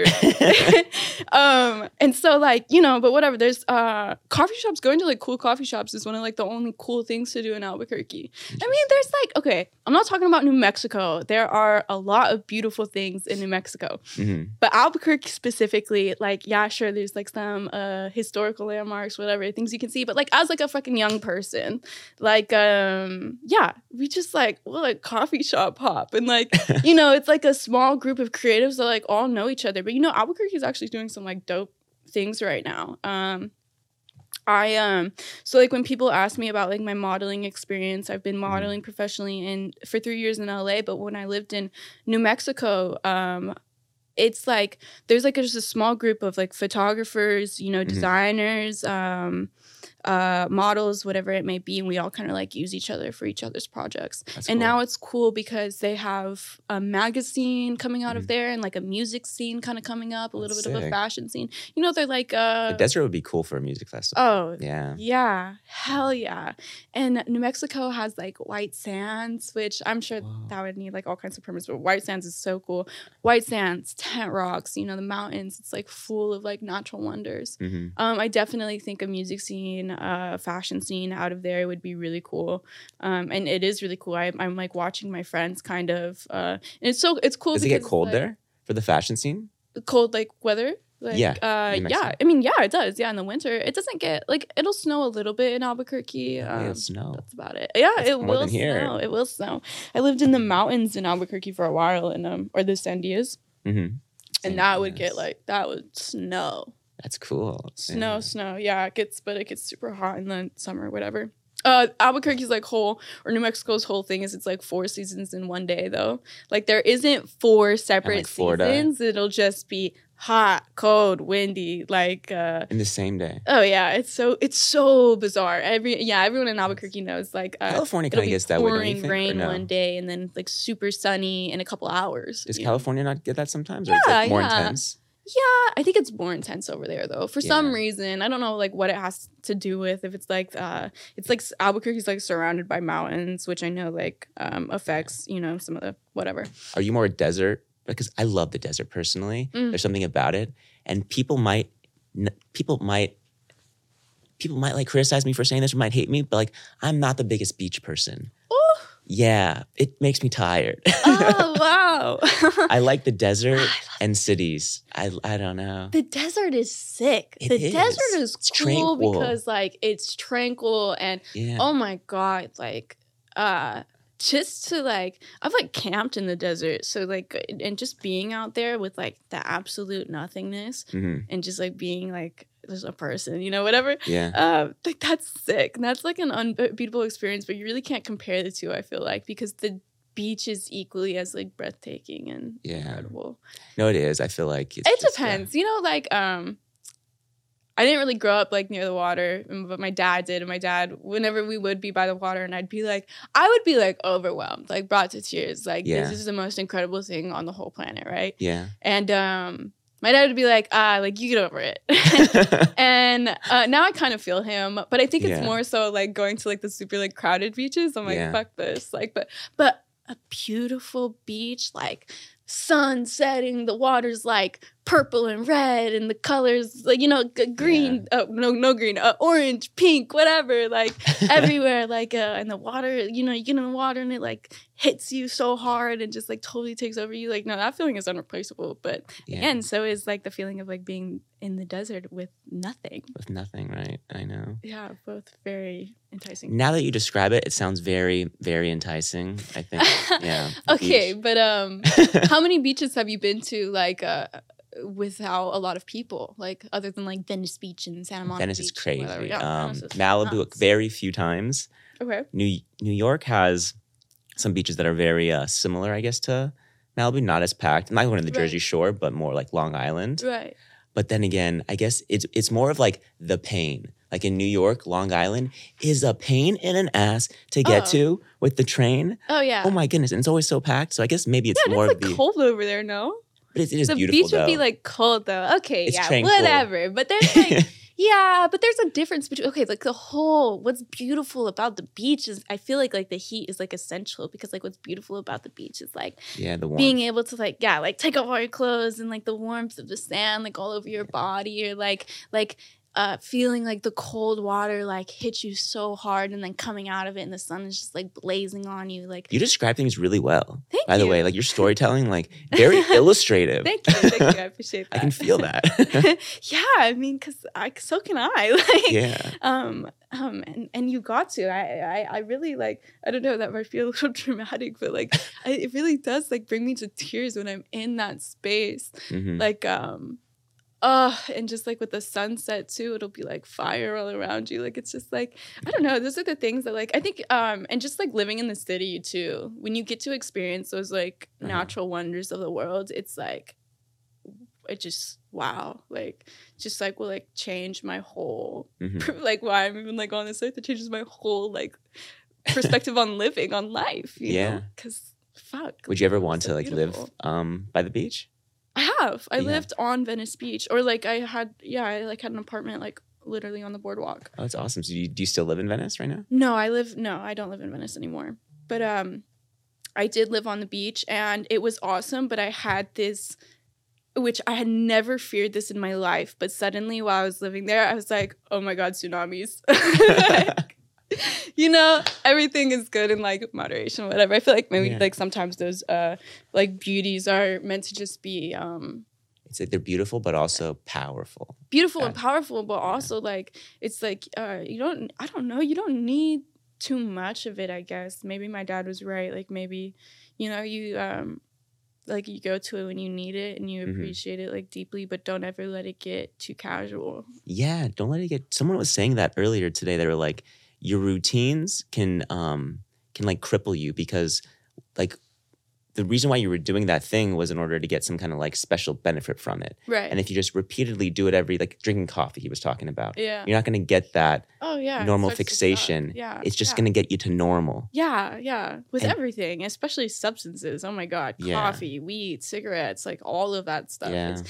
um, and so like, you know, but whatever, there's uh coffee shops, going to like cool coffee shops is one of like the only cool things to do in Albuquerque. I mean, there's like, okay, I'm not talking about New Mexico. There are a lot of beautiful things in New Mexico. Mhm. But Albuquerque specifically, like, yeah, sure, there's like some uh historical landmarks, whatever, things you can see. But like as like a fucking young person, like um yeah, we just like we'll like coffee shop hop. And like, you know, it's like a small group of creatives that like all know each other. But you know, Albuquerque is actually doing some like dope things right now. Um I um so like when people ask me about like my modeling experience, I've been modeling professionally in for three years in L A, but when I lived in New Mexico, um it's like there's like just a small group of like photographers, you know, Mhm. designers, um, uh, models, whatever it may be, and we all kind of like use each other for each other's projects. That's and cool. now it's cool because they have a magazine coming out Mhm. of there and like a music scene kind of coming up, a little That's bit of a sick. fashion scene. You know, they're like uh, The desert would be cool for a music festival. oh Yeah. yeah, hell yeah. And New Mexico has like White Sands, which I'm sure Whoa. that would need like all kinds of permits, but White Sands is so cool. White Sands, Tent Rocks, you know, the mountains, it's like full of like natural wonders. hmm Um, I definitely think a music scene, uh, fashion scene out of there would be really cool. Um, and it is really cool. I, I'm like watching my friends kind of, uh, and it's so, it's cool. Does it get because, cold like, there for the fashion scene? Cold like weather? Like, Yeah, uh, New Mexico. yeah. I mean, yeah, it does. Yeah, in the winter, it doesn't get like it'll snow a little bit in Albuquerque. Oh, Um, it'll snow. That's about it. Yeah, That's it more will than here. snow. It will snow. I lived in the mountains in Albuquerque for a while, and um, or the Sandias, Mm-hmm. and that would get like that would snow, That's cool. snow, Yeah. snow. Yeah, it gets, but it gets super hot in the summer, whatever. Uh, Albuquerque's like whole, or New Mexico's whole thing is it's like four seasons in one day though. Like there isn't four separate Florida. seasons. It'll just be hot, cold, windy. Like, uh, In the same day. oh yeah, it's so it's so bizarre. Every yeah, everyone in Albuquerque knows like uh, California it'll kind of be gets that way, don't you pouring think? Or rain no? one day and then like super sunny in a couple hours. Does you know? California not get that sometimes? Or it's Yeah, like more yeah. intense? Yeah, I think it's more intense over there though. For some Yeah. reason, I don't know like what it has to do with. If it's like uh, it's like Albuquerque's like surrounded by mountains, which I know like um affects you know some of the whatever. Are you more desert? Because I love the desert personally. Mm. There's something about it. And people might, n- people might, people might like criticize me for saying this or might hate me, but like I'm not the biggest beach person. Oh, Yeah, it makes me tired. oh wow. I like the desert and cities. I I don't know. The desert is sick. It the is. desert is It's cool tranquil. because like it's tranquil and Yeah. oh my god, like uh just to like I've like camped in the desert. So like and just being out there with like the absolute nothingness hmm and just like being like there's a person, you know, whatever. Yeah. Uh, like that's sick. And that's like an unbeatable experience, but you really can't compare the two, I feel like, because the beach is equally as like breathtaking and Yeah. incredible. No, it is. I feel like it's It just, uh, depends. You know, like um I didn't really grow up like near the water, but my dad did. And my dad, whenever we would be by the water, and I'd be like, I would be like overwhelmed, like brought to tears. Like Yeah. this is the most incredible thing on the whole planet, right? yeah. And um, my dad would be like, ah, like you get over it. and uh, now I kind of feel him, but I think it's Yeah. more so like going to like the super like crowded beaches. I'm like, Yeah. fuck this, like, but but a beautiful beach, like sun setting, the water's like purple and red, and the colors like you know g- green, uh, no no green, uh, orange, pink, whatever, like everywhere, like uh, and the water, you know, you get in the water and it like hits you so hard and just like totally takes over you. Like no, that feeling is unreplaceable. But Yeah. again, so is like the feeling of like being in the desert with nothing. With nothing, right? I know. Yeah, both very enticing. Now that you describe it, it sounds very, very enticing. I think. Yeah. the Okay, beach. but um, how many beaches have you been to like uh without a lot of people? Like other than like Venice Beach and Santa Monica. Venice is Beach, crazy. whatever. Yeah, um, Venice is Malibu, nuts. very few times. Okay. New New York has some beaches that are very uh, similar, I guess, to Malibu. Not as packed. Not going to the Right. Jersey Shore, but more like Long Island. Right. But then again, I guess it's it's more of like the pain. Like in New York, Long Island is a pain in an ass to get Oh. to with the train. Oh yeah. Oh my goodness, and it's always so packed. So I guess maybe it's yeah, more it's of like the. cold over there, no? But it, it is The beautiful beach would be though. like cold though. Okay, It's yeah, tranquil. whatever. But there's like yeah, but there's a difference between okay, like the whole what's beautiful about the beach is I feel like like the heat is like essential because like what's beautiful about the beach is like yeah, the warmth. being able to like yeah, like take off all your clothes and like the warmth of the sand like all over your body or like like uh feeling like the cold water like hit you so hard and then coming out of it and the sun is just like blazing on you like You describe things really well. Thank By the you. way, like your storytelling, like very illustrative. Thank you, thank you, I appreciate that. I can feel that. yeah, I mean, cause I so can I. Like, Yeah. Um, um, and and you got to. I, I, I really like. I don't know. That might feel a little dramatic, but like, I, it really does like bring me to tears when I'm in that space. Mhm. Like, um, uh, and just like with the sunset too, it'll be like fire all around you. Like it's just like I don't know. Those are the things that like I think. Um, and just like living in the city too, when you get to experience those like Uh-huh. natural wonders of the world, it's like it just wow, like just like will like change my whole Mm-hmm. like why I'm even like on this earth. It changes my whole like perspective on living, on life. You Yeah. know, because fuck. Would you ever it was want so to like beautiful. live um by the beach? I have. I Yeah. lived on Venice Beach, or like I had, yeah, I like had an apartment like literally on the boardwalk. Oh, that's awesome. So you, do you still live in Venice right now? No, I live. No, I don't live in Venice anymore. But um, I did live on the beach, and it was awesome. But I had this, which I had never feared this in my life. But suddenly, while I was living there, I was like, "Oh my god, tsunamis!" Like, you know, everything is good in like moderation, whatever. I feel like maybe Yeah. like sometimes those uh like beauties are meant to just be um. It's like they're beautiful, but also powerful. beautiful Yeah. and powerful, but also like it's like uh you don't I don't know, you don't need too much of it, I guess. Maybe my dad was right. Like maybe, you know, you um like you go to it when you need it and you Mhm. appreciate it like deeply, but don't ever let it get too casual. Yeah, don't let it get. Someone was saying that earlier today. They were like, your routines can um can like cripple you because like the reason why you were doing that thing was in order to get some kind of like special benefit from it. Right. And if you just repeatedly do it every like drinking coffee, he was talking about, yeah. you're not going to get that Oh yeah. it normal starts to suck. fixation. Yeah. It's just yeah. going to get you to normal. Yeah, yeah. With And- everything, especially substances. Oh my god. Yeah. Coffee, weed, cigarettes, like all of that stuff. Yeah. It's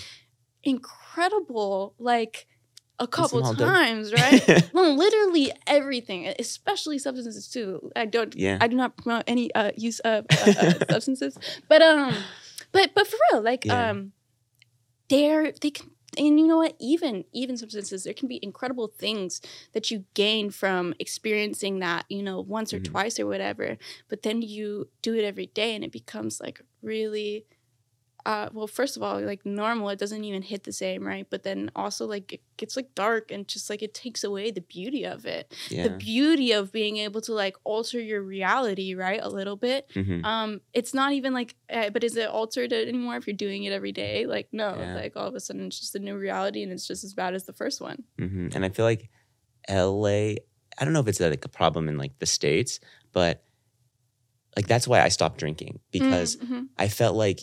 incredible. Like a couple all dope. times, right? No, literally everything, especially substances too. I don't. Yeah. I do not promote any uh, use of uh, uh, substances, but um, but but for real, like Yeah. um, they're they can, and you know what? Even even substances, there can be incredible things that you gain from experiencing that, you know, once or Mhm. twice or whatever. But then you do it every day, and it becomes like really. Uh, well, first of all, like normal, it doesn't even hit the same, right? But then also, like, it gets like dark and just like it takes away the beauty of it. Yeah. The beauty of being able to like alter your reality, right? A little bit. Mhm. Um, it's not even like, uh, but is it altered anymore if you're doing it every day? Like, no, Yeah. like all of a sudden it's just a new reality and it's just as bad as the first one. hmm And I feel like L A, I don't know if it's like a problem in like the States, but like that's why I stopped drinking because Mm-hmm. I felt like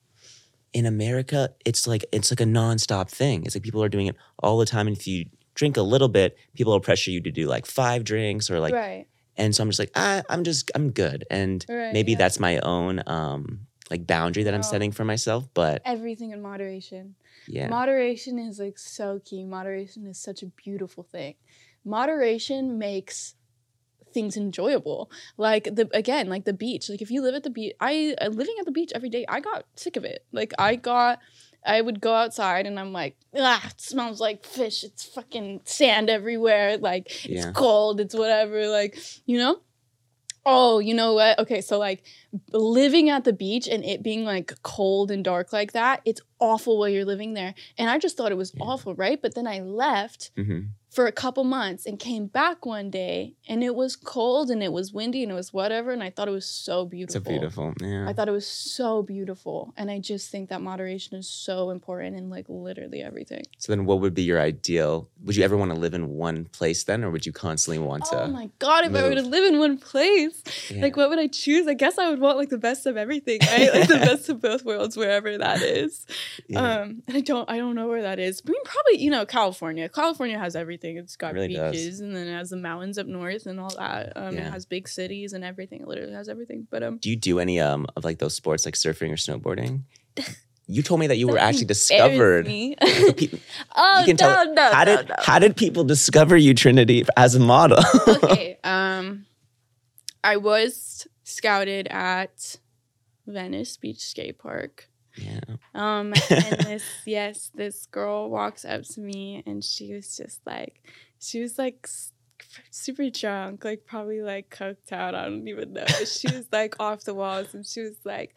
in America, it's like it's like a nonstop thing. It's like people are doing it all the time. And if you drink a little bit, people will pressure you to do like five drinks or like, right, and so I'm just like, ah, I'm just, I'm good. And right. maybe yeah. that's my own um like boundary that I'm No. setting for myself. But everything in moderation. yeah, Moderation is like so key. Moderation is such a beautiful thing. Moderation makes things enjoyable. Like the again, like the beach. Like if you live at the beach, I uh, living at the beach every day, I got sick of it. Like I got I would go outside and I'm like, ah, it smells like fish. It's fucking sand everywhere. Like it's Yeah. cold. It's whatever. Like, you know? Oh, you know what? Okay, so like living at the beach and it being like cold and dark like that, it's awful while you're living there. And I just thought it was Yeah. awful, right? But then I left hmm for a couple months and came back one day and it was cold and it was windy and it was whatever. And I thought it was so it's beautiful. so beautiful. Yeah. I thought it was so beautiful. And I just think that moderation is so important in like literally everything. So then what would be your ideal? Would you ever want to live in one place then, or would you constantly want to? Oh my God, if I were to move. live in one place, Yeah. like what would I choose? I guess I would want like the best of everything, right? Like the best of both worlds, wherever that is. Yeah. Um, and I don't, I don't know where that is. I mean, probably, you know, California. California has everything. It's got really does. beaches, and then it has the mountains up north and all that. Um, Yeah. It has big cities and everything. It literally has everything. But um, Do you do any um of like those sports like surfing or snowboarding? You told me that you were Don't actually embarrass discovered. me. So pe- oh you can no, tell no, how no, did no. how did people discover you, Trinity, as a model? Okay. Um, I was scouted at Venice Beach Skate Park. yeah. Um, and this, yes, this girl walks up to me and she was just like, she was like s- super drunk, like probably like coked out. I don't even know. She was like off the walls and she was like,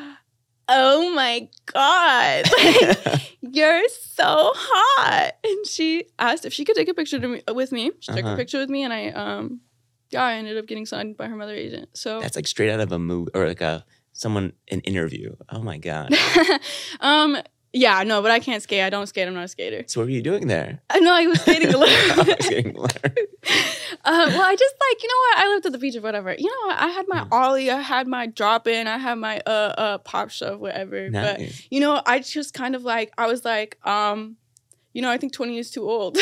oh my God, like, you're so hot. And she asked if she could take a picture to me, with me. She took Uh-huh. a picture with me and I, um, yeah, I ended up getting signed by her mother agent. So That's like straight out of a movie or like a someone an interview. Oh my god. um Yeah, no, but I can't skate. I don't skate. I'm not a skater. So what were you doing there? I know I was skating a little bit. I was skating a little. Uh, well, I just like, you know what? I lived at the beach or whatever. You know what? I had my Mm. ollie, I had my drop in, I had my uh uh pop shove, whatever. Nice. But you know, I just kind of like I was like, um, you know, I think twenty is too old.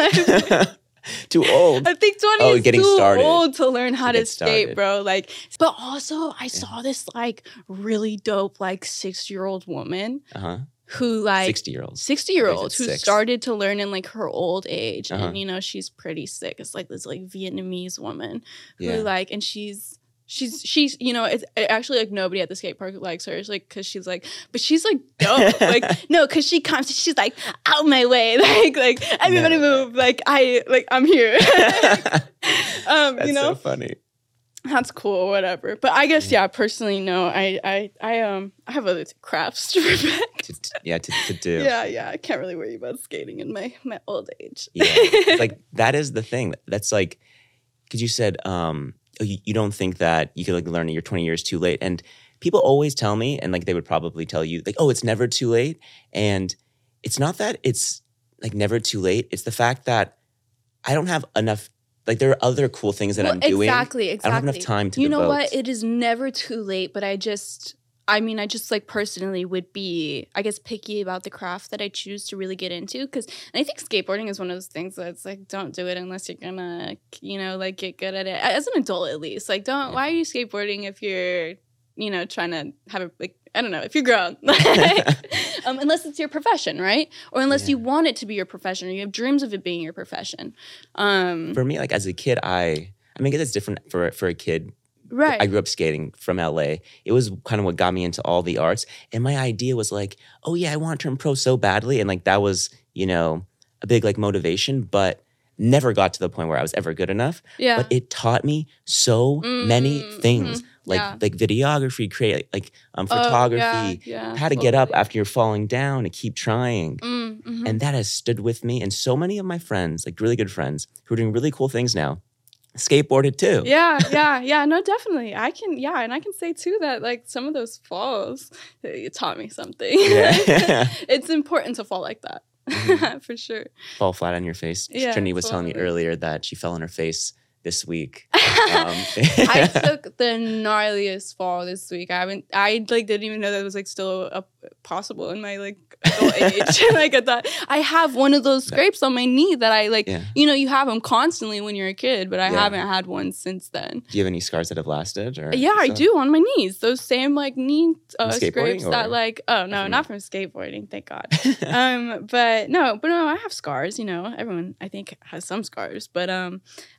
Too old. I think twenty Oh, is getting too started. old to learn how To to, get skate, started. bro. Like, but also I saw this like really dope like six year old woman Uh-huh. who like sixty year olds. sixty year old Raised who at six. started to learn in like her old age, Uh-huh. and you know she's pretty sick. It's like this like Vietnamese woman who Yeah. like, and she's she's she's you know it's it actually like nobody at the skate park likes her. It's like because she's like, but she's like dope. Like no, because she comes, she's like out my way, like like everybody No. move, like I like I'm here. um, That's you know so funny. that's cool, whatever. But I guess yeah, personally, no, I I I um I have other crafts to perfect. To, to- yeah, to, to do. Yeah, yeah. I can't really worry about skating in my my old age. Yeah. It's like that is the thing. That's like, because you said um, oh, you, you don't think that you could like learn you're twenty years too late. And people always tell me, and like they would probably tell you, like, oh, it's never too late. And it's not that it's like never too late. It's the fact that I don't have enough. Like there are other cool things that Well, I'm doing. Exactly, exactly. I don't have enough time to You know devote. what? It is never too late, but I just I mean, I just like personally would be, I guess, picky about the craft that I choose to really get into. Cause, and I think skateboarding is one of those things that's like, don't do it unless you're gonna, you know, like get good at it. As an adult, at least. Like, don't, Yeah. why are you skateboarding if you're, you know, trying to have a, like, I don't know, if you're grown. um, unless it's your profession, right? Or unless Yeah. you want it to be your profession or you have dreams of it being your profession. Um, For me, like as a kid, I I mean, I guess it's different for for a kid. right. I grew up skating from L A. It was kind of what got me into all the arts. And my idea was like, oh yeah, I want to turn pro so badly. And like that was, you know, a big like motivation, but never got to the point where I was ever good enough. yeah. But it taught me so many Mm, things. mhm, Like yeah. like videography, create like um, Oh, photography, yeah, yeah, how to get up totally. after you're falling down and keep trying. Mm, mhm. And that has stood with me. And so many of my friends, like really good friends, who are doing really cool things now, skateboarded too. yeah, yeah, yeah. No, definitely. I can, yeah, and I can say too that like some of those falls, it taught me something. Yeah. It's important to fall like that, Mhm. for sure. Fall flat on your face. Yeah, Trinity was telling me totally. earlier that she fell on her face this week. Um, I took the gnarliest fall this week. I haven't. I like didn't even know that was like still uh, possible in my like adult age. Like I thought I have one of those scrapes on my knee that I like. Yeah. You know, you have them constantly when you're a kid, but I Yeah. haven't had one since then. Do you have any scars that have lasted? Or Yeah, I stuff? do on my knees. Those same like knee uh, From skateboarding, scrapes that or- like oh no, from- not from skateboarding, thank God. um, but no, but no, I have scars. You know, everyone I think has some scars, but um,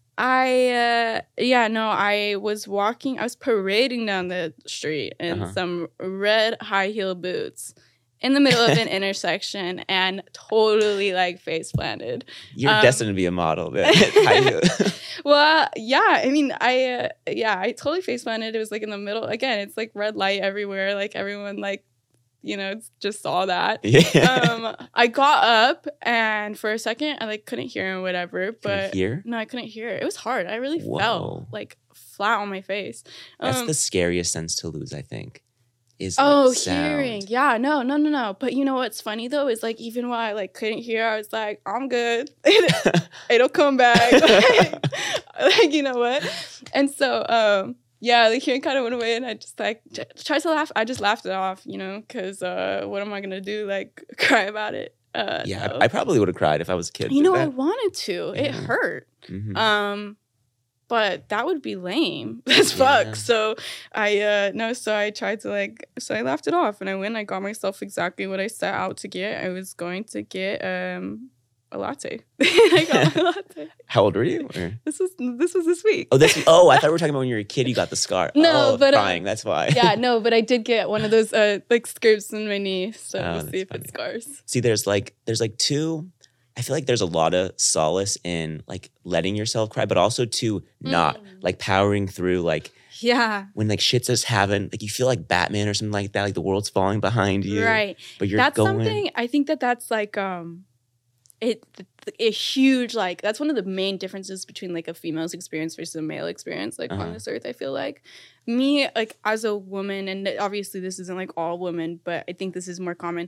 I uh, yeah no, I was walking, I was parading down the street in Uh-huh. some red high heel boots in the middle of an intersection and totally like face planted. You're Um, destined to be a model. Then. I- Well, yeah, I mean, I uh, yeah, I totally face planted. It was like in the middle. Again, it's like red light everywhere. Like everyone, like you know, just saw that. yeah. Um, I got up and for a second, I like couldn't hear him, whatever. But Here? no, I couldn't hear. It was hard. I really Whoa. fell like flat on my face. That's Um, the scariest sense to lose, I think. Is Oh, like, sound. hearing. Yeah, no, no, no, no. But you know what's funny though is like even while I like couldn't hear, I was like, I'm good. It'll come back. like, like, you know what? And so um yeah, the hearing kind of went away and I just like t- tried to laugh. I just laughed it off, you know, because uh what am I gonna do? Like cry about it? Uh Yeah, no. I, I probably would have cried if I was a kid. you know, I that, wanted to. It Yeah. hurt. Mhm. Um, but that would be lame as Yeah. fuck. So I uh no, so I tried to like so I laughed it off and I went, I got myself exactly what I set out to get. I was going to get um a latte. I got my latte. How old were you? Or- This was this was this week. Oh, this. Oh, I thought we were talking about when you were a kid. You got the scar. No, oh, but, uh, crying. That's why. Yeah, no, but I did get one of those uh like scrapes in my knee. So Oh, we'll that's see if funny. it scars. See, there's like there's like two. I feel like there's a lot of solace in like letting yourself cry, but also to not Mm. like powering through like Yeah. when like shit just haven't like you feel like Batman or something like that, like the world's falling behind you, Right. but you're That's going. something I think that that's like um it a huge like that's one of the main differences between like a female's experience versus a male experience like Uh-huh. on this earth. I feel like me like as a woman, and obviously this isn't like all women, but I think this is more common.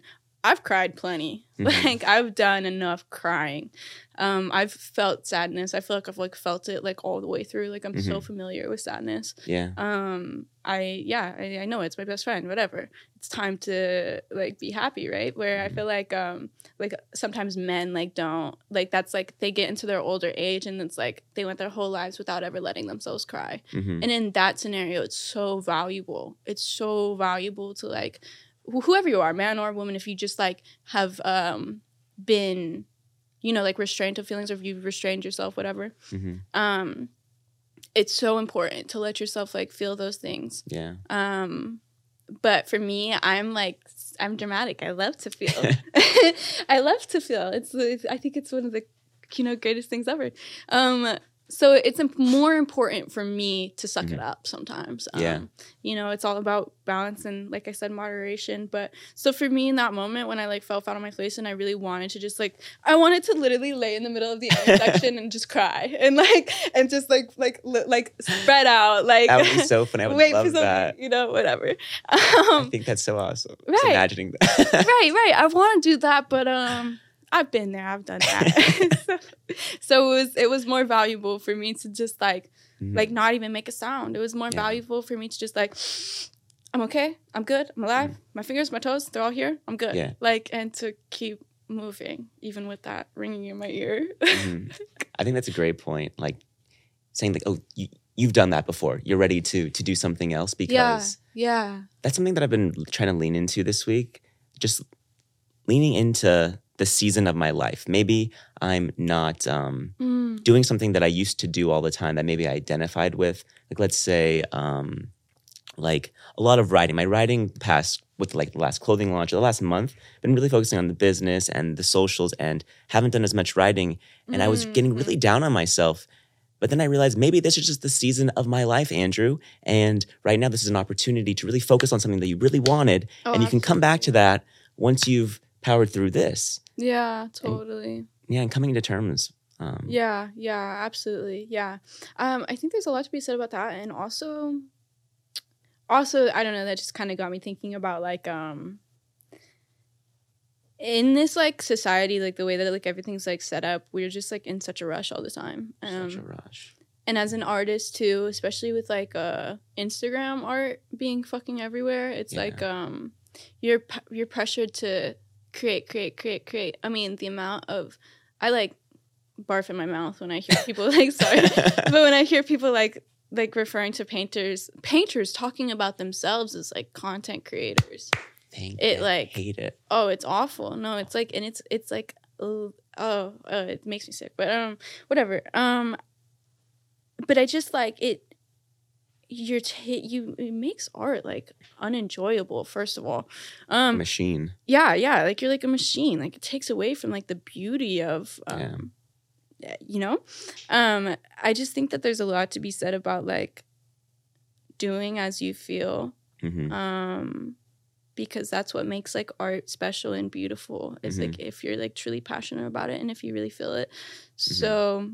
I've cried plenty. Mm-hmm. Like, I've done enough crying. Um, I've felt sadness. I feel like I've like felt it like all the way through. Like, I'm mm-hmm. so familiar with sadness. Yeah. Um, I yeah, I, I know it's my best friend. Whatever. It's time to like be happy, right? Where mm-hmm. I feel like um like sometimes men like don't like that's like they get into their older age and it's like they went their whole lives without ever letting themselves cry. Mm-hmm. And in that scenario, it's so valuable. It's so valuable to like. Whoever you are, man or woman, if you just like have um, been, you know, like restrained to feelings, or if you've restrained yourself, whatever, mm-hmm. um, it's so important to let yourself like feel those things. Yeah. Um, but for me, I'm like, I'm dramatic. I love to feel. I love to feel. It's, it's, I think it's one of the, you know, greatest things ever. Um, So it's more important for me to suck mm-hmm. it up sometimes. Um, yeah. You know, it's all about balance and, like I said, moderation. But so for me in that moment when I, like, fell flat on my face and I really wanted to just, like, I wanted to literally lay in the middle of the intersection and just cry. And, like, and just, like, like, li- like spread out. Like, that would be so funny. I would wait love for something, that. You know, whatever. Um, I think that's so awesome. Right. Just imagining that. right, right. I want to do that, but... um. I've been there. I've done that. so, so it was it was more valuable for me to just like mm-hmm. like not even make a sound. It was more yeah. valuable for me to just like, I'm okay. I'm good. I'm alive. Mm-hmm. My fingers, my toes, they're all here. I'm good. Yeah. Like, and to keep moving, even with that ringing in my ear. mm-hmm. I think that's a great point. Like saying like, oh, you, you've done that before. You're ready to to do something else because yeah. yeah. that's something that I've been trying to lean into this week. Just leaning into the season of my life. Maybe I'm not um, mm. doing something that I used to do all the time that maybe I identified with. Like, let's say, um, like a lot of writing. My writing past with like the last clothing launch, or the last month, been really focusing on the business and the socials and haven't done as much writing. And mm. I was getting really down on myself. But then I realized maybe this is just the season of my life, Andrew. And right now this is an opportunity to really focus on something that you really wanted. Oh, and you can come back to that once you've powered through this. Yeah, totally. And, yeah, and coming to terms. Um, yeah, yeah, absolutely. Yeah. Um, I think there's a lot to be said about that. And also, also, I don't know, that just kind of got me thinking about, like, um, in this, like, society, like, the way that, like, everything's, like, set up, we're just, like, in such a rush all the time. Um, such a rush. And as an artist, too, especially with, like, uh, Instagram art being fucking everywhere, it's, yeah. like, um, you're you're pressured to create, create, create, create. I mean, the amount of, I like barf in my mouth when I hear people like, sorry, but when I hear people like, like referring to painters, painters talking about themselves as like content creators. Thank it you. like, hate it. Oh, it's awful. No, it's like, and it's, it's like, oh, oh, oh it makes me sick, but um, whatever. Um, but I just like it. You're t- you it makes art like unenjoyable, first of all. Um machine. Yeah, yeah. Like you're like a machine. Like it takes away from like the beauty of um yeah. you know? Um I just think that there's a lot to be said about like doing as you feel. Mm-hmm. Um because that's what makes like art special and beautiful. Is mm-hmm. like if you're like truly passionate about it and if you really feel it. Mm-hmm. So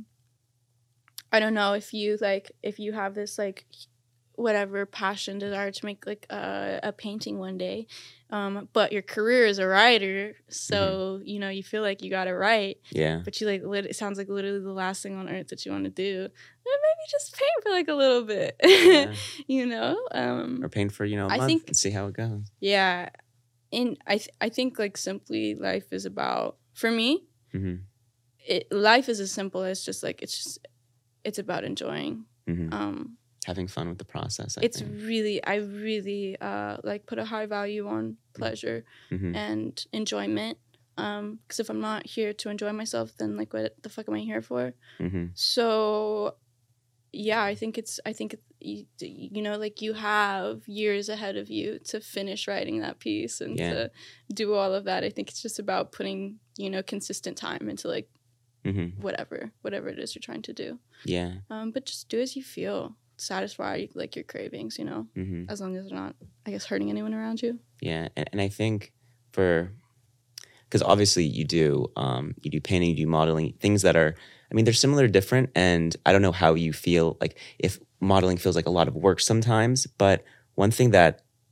I don't know if you like if you have this like whatever passion, desire to make like a, a painting one day, um, but your career is a writer, so mm-hmm. you know you feel like you gotta write. Yeah. But you like lit- it sounds like literally the last thing on earth that you want to do. Maybe just paint for like a little bit, yeah. you know, um, or paint for you know a I month think, and see how it goes. Yeah, and I th- I think like simply life is about for me. Mm-hmm. It life is as simple as just like it's just it's about enjoying. Mm-hmm. Um, Having fun with the process. I it's think. really, I really uh, like put a high value on pleasure mm-hmm. and enjoyment. Um, because if I'm not here to enjoy myself, then like what the fuck am I here for? Mm-hmm. So, yeah, I think it's, I think, it, you, you know, like you have years ahead of you to finish writing that piece and yeah. to do all of that. I think it's just about putting, you know, consistent time into like mm-hmm. whatever, whatever it is you're trying to do. Yeah. Um, but just do as you feel. Satisfy like your cravings, you know, mm-hmm. as long as they're not, I guess, hurting anyone around you. Yeah, and, and I think for, because obviously you do, um, you do painting, you do modeling, things that are, I mean, they're similar, different, and I don't know how you feel, like if modeling feels like a lot of work sometimes, but one thing that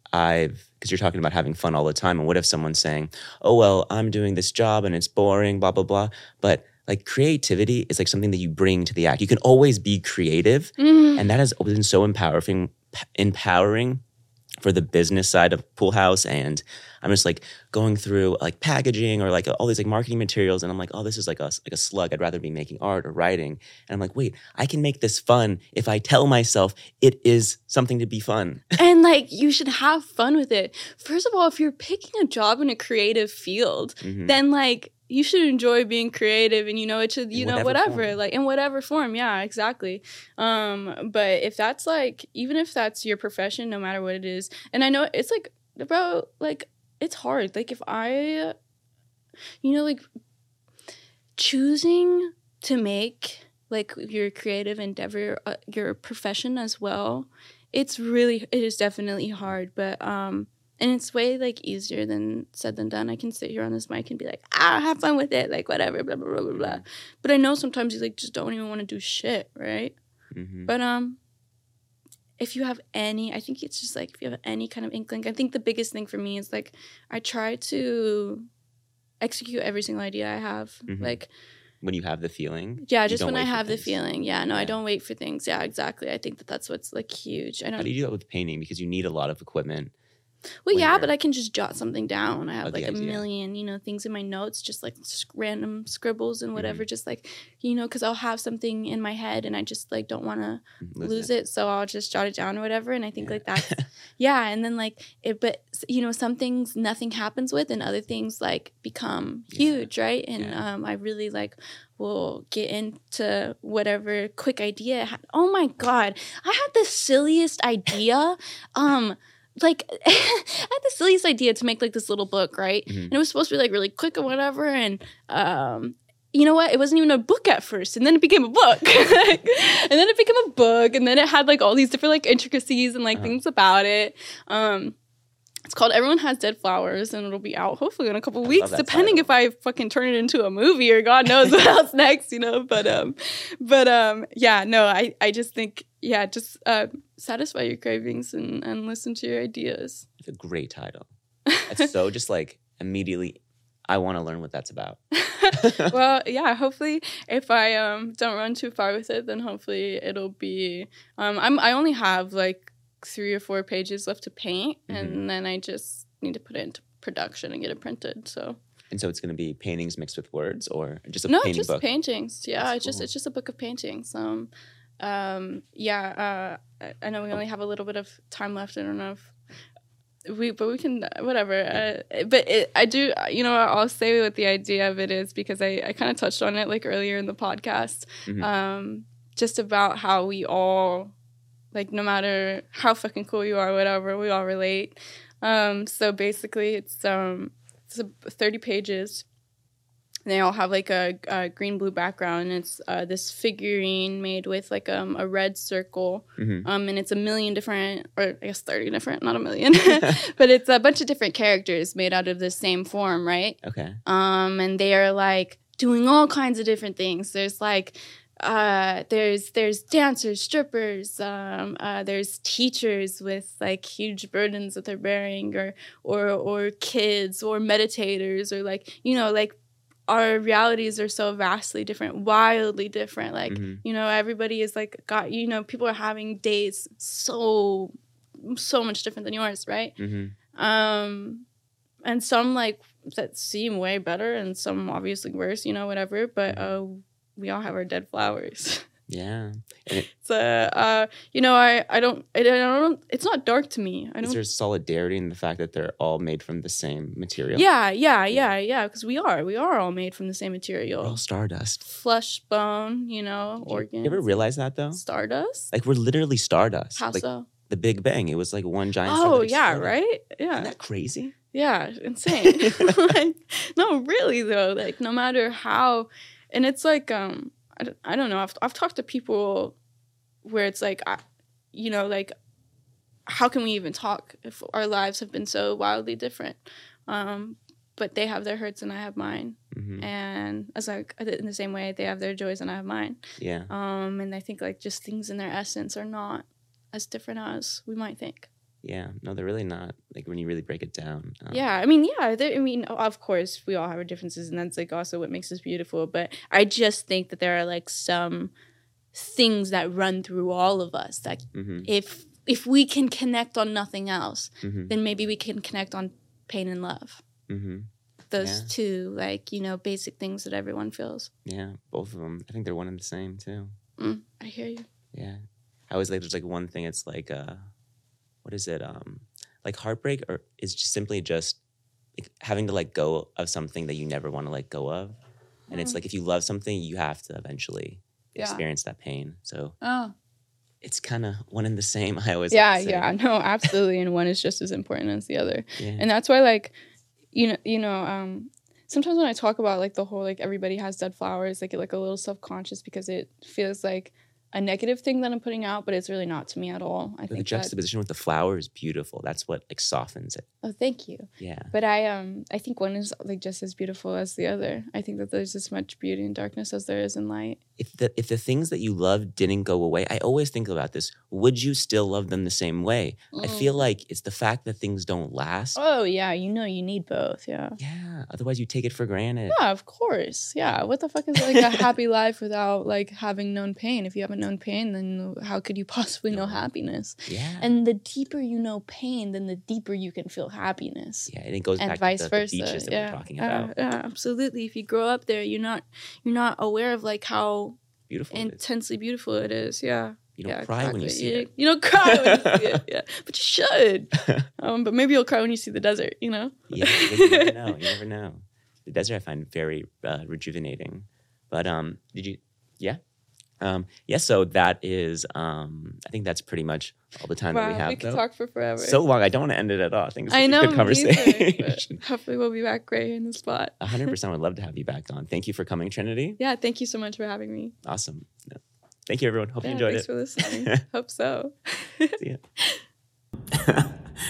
I've, because you're talking about having fun all the time. And what if someone's saying, oh, well, I'm doing this job and it's boring, blah, blah, blah. But like creativity is like something that you bring to the act. You can always be creative. Mm. And that has been so empowering, empowering for the business side of Pool House. And I'm just like going through like packaging or like all these like marketing materials. And I'm like, oh, this is like a, like a slug. I'd rather be making art or writing. And I'm like, wait, I can make this fun if I tell myself it is something to be fun. And like, you should have fun with it. First of all, if you're picking a job in a creative field, mm-hmm. then like, you should enjoy being creative, and you know it should, you in know, whatever, whatever like in whatever form. Yeah, exactly. Um, but if that's like, even if that's your profession, no matter what it is, and I know it's like, bro, like it's hard. Like if I, you know, like choosing to make like your creative endeavor uh, your profession as well, it's really, it is definitely hard. But um. And it's way, like, easier than said than done. I can sit here on this mic and be like, ah, have fun with it, like, whatever, blah, blah, blah, blah, blah. But I know sometimes you, like, just don't even want to do shit, right? Mm-hmm. But um, if you have any, I think it's just, like, if you have any kind of inkling, I think the biggest thing for me is, like, I try to execute every single idea I have. Mm-hmm. Like, when you have the feeling? Yeah, just when I have the feeling. Yeah, no, yeah. I don't wait for things. Yeah, exactly. I think that that's what's, like, huge. I don't. How do you do that with painting? Because you need a lot of equipment. Well, yeah, but I can just jot something down. I have like a million, you know, things in my notes, just like random scribbles and whatever, mm-hmm. just like, you know, because I'll have something in my head and I just like don't want to lose, lose it. it. So I'll just jot it down or whatever. And I think yeah. like that's, yeah. And then like it, but you know, some things nothing happens with and other things like become yeah. huge, right? And yeah. um, I really like will get into whatever quick idea I had. Oh my God, I had the silliest idea. um, Like, I had the silliest idea to make, like, this little book, right? Mm-hmm. And it was supposed to be, like, really quick or whatever. And, um, you know what? It wasn't even a book at first. And then it became a book. And then it became a book. And then it had, like, all these different, like, intricacies and, like, uh-huh. things about it. Um, it's called Everyone Has Dead Flowers. And it'll be out, hopefully, in a couple weeks, depending title. If I fucking turn it into a movie or God knows what else next, you know? But, um, but um, yeah, no, I, I just think, yeah, just... Uh, satisfy your cravings and, and listen to your ideas. It's a great title. It's so just like immediately, I want to learn what that's about. Well, yeah, hopefully if I um don't run too far with it, then hopefully it'll be, um, I'm, I only have like three or four pages left to paint mm-hmm. and then I just need to put it into production and get it printed, so. And so it's going to be paintings mixed with words or just a no, painting book? No, just paintings. Yeah, that's it's cool. just it's just a book of paintings. Um, Um, yeah, uh, I know we only have a little bit of time left. I don't know if we, but we can, whatever. Uh, but it, I do, you know, I'll say what the idea of it is because I, I kind of touched on it like earlier in the podcast, mm-hmm. um, just about how we all, like, no matter how fucking cool you are, whatever, we all relate. Um, so basically it's, um, it's thirty pages. They all have like a, a green blue background. And it's uh, this figurine made with like um, a red circle, mm-hmm. um, and it's a million different, or I guess thirty different, not a million, but it's a bunch of different characters made out of the same form, right? Okay. Um, and they are like doing all kinds of different things. There's like uh, there's there's dancers, strippers, um, uh, there's teachers with like huge burdens that they're bearing, or or or kids, or meditators, or like you know like. Our realities are so vastly different, wildly different. Like, mm-hmm. you know, everybody is like, got, you know, people are having days so, so much different than yours, right? Mm-hmm. Um, and some like that seem way better and some obviously worse, you know, whatever. But uh, we all have our dead flowers. Yeah. So, uh, you know, I, I don't, I don't, it's not dark to me. I don't. Is there solidarity in the fact that they're all made from the same material? Yeah, yeah, yeah, yeah, because we are. We are all made from the same material. We're all stardust. Flesh, bone, you know, Did organs. You ever realize that, though? Stardust? Like, we're literally stardust. How like, so? The Big Bang. It was like one giant star. Oh, yeah, right? Yeah. Isn't that crazy? Yeah, insane. Like, no, really, though. Like, no matter how, and it's like, um, I don't, I don't know. I've I've talked to people where it's like, I, you know, like, how can we even talk if our lives have been so wildly different? Um, but they have their hurts and I have mine, mm-hmm. and as like in the same way they have their joys and I have mine. Yeah. Um, and I think like just things in their essence are not as different as we might think. Yeah, no, they're really not. Like when you really break it down. Um, Yeah, I mean, yeah, there- I mean, of course, we all have our differences, and that's like also what makes us beautiful. But I just think that there are like some things that run through all of us that mhm, if if we can connect on nothing else, mhm, then maybe we can connect on pain and love. mhm. Those Yeah. two, like, you know, basic things that everyone feels. Yeah, both of them. I think they're one and the same too. Mm, I hear you. Yeah. I always like there's like one thing. It's like uh, what is it? Um, like heartbreak, or is just simply just like having to let go of something that you never want to let go of. And it's Mm. like if you love something, you have to eventually Yeah. experience that pain. So Oh. it's kind of one and the same. I always Yeah, like to say. yeah, no, absolutely. And one is just as important as the other. Yeah. And that's why, like, you know, you know, um, sometimes when I talk about like the whole like everybody has dead flowers, I get like a little self conscious because it feels like a negative thing that I'm putting out, but it's really not to me at all. I But the think that. juxtaposition with the flower is beautiful. That's what like softens it. Oh, thank you. Yeah. But I um I think one is like just as beautiful as the other. I think that there's as much beauty in darkness as there is in light. If the if the things that you love didn't go away, I always think about this. Would you still love them the same way? I feel like it's the fact that things don't last. Oh yeah, you know you need both. Yeah. Yeah. Otherwise, you take it for granted. Yeah, of course. Yeah. What the fuck is like a happy life without like having known pain? If you haven't known pain, then how could you possibly know happiness? Yeah. And the deeper you know pain, then the deeper you can feel happiness. yeah. And it goes And back vice to the, the versa. beaches that yeah. we're talking yeah, about. yeah, absolutely. If you grow up there, you're not you're not aware of like how Beautiful. it is. intensely beautiful it is. Yeah. You don't yeah, cry when you exactly. see you, it. You don't cry when you see it. Yeah. But you should. Um, but maybe you'll cry when you see the desert, you know? Yeah, you never know. You never know. The desert I find very uh, rejuvenating. But um, did you? Yeah. Um, yeah. So that is. Um, I think that's pretty much all the time that we Wow, have. we could though. talk for forever. So long. I don't want to end it at all. I think it's I a know, good me conversation. either, but hopefully we'll be back right here in the spot. A hundred percent would love to have you back on. Thank you for coming, Trinity. Yeah, thank you so much for having me. Awesome. No. Thank you, everyone. Hope Yeah, you enjoyed thanks it. for listening. Hope so. See ya.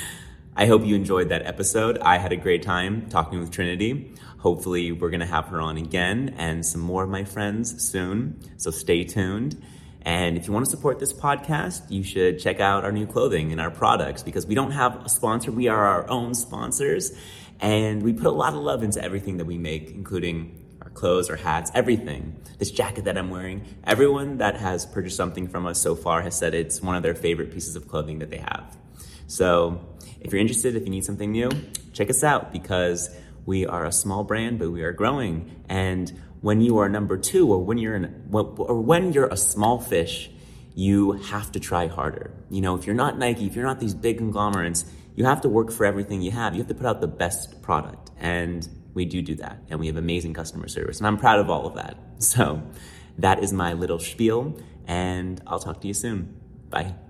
I hope you enjoyed that episode. I had a great time talking with Trinity. Hopefully, we're going to have her on again and some more of my friends soon. So stay tuned. And if you want to support this podcast, you should check out our new clothing and our products because we don't have a sponsor. We are our own sponsors. And we put a lot of love into everything that we make, including our clothes, our hats, everything. This jacket that I'm wearing. Everyone that has purchased something from us so far has said it's one of their favorite pieces of clothing that they have. So if you're interested, if you need something new, check us out because we are a small brand, but we are growing. And when you are number two, or when you're in, or when you're a small fish, you have to try harder. You know, if you're not Nike, if you're not these big conglomerates, you have to work for everything you have. You have to put out the best product. And we do do that. And we have amazing customer service. And I'm proud of all of that. So that is my little spiel. And I'll talk to you soon. Bye.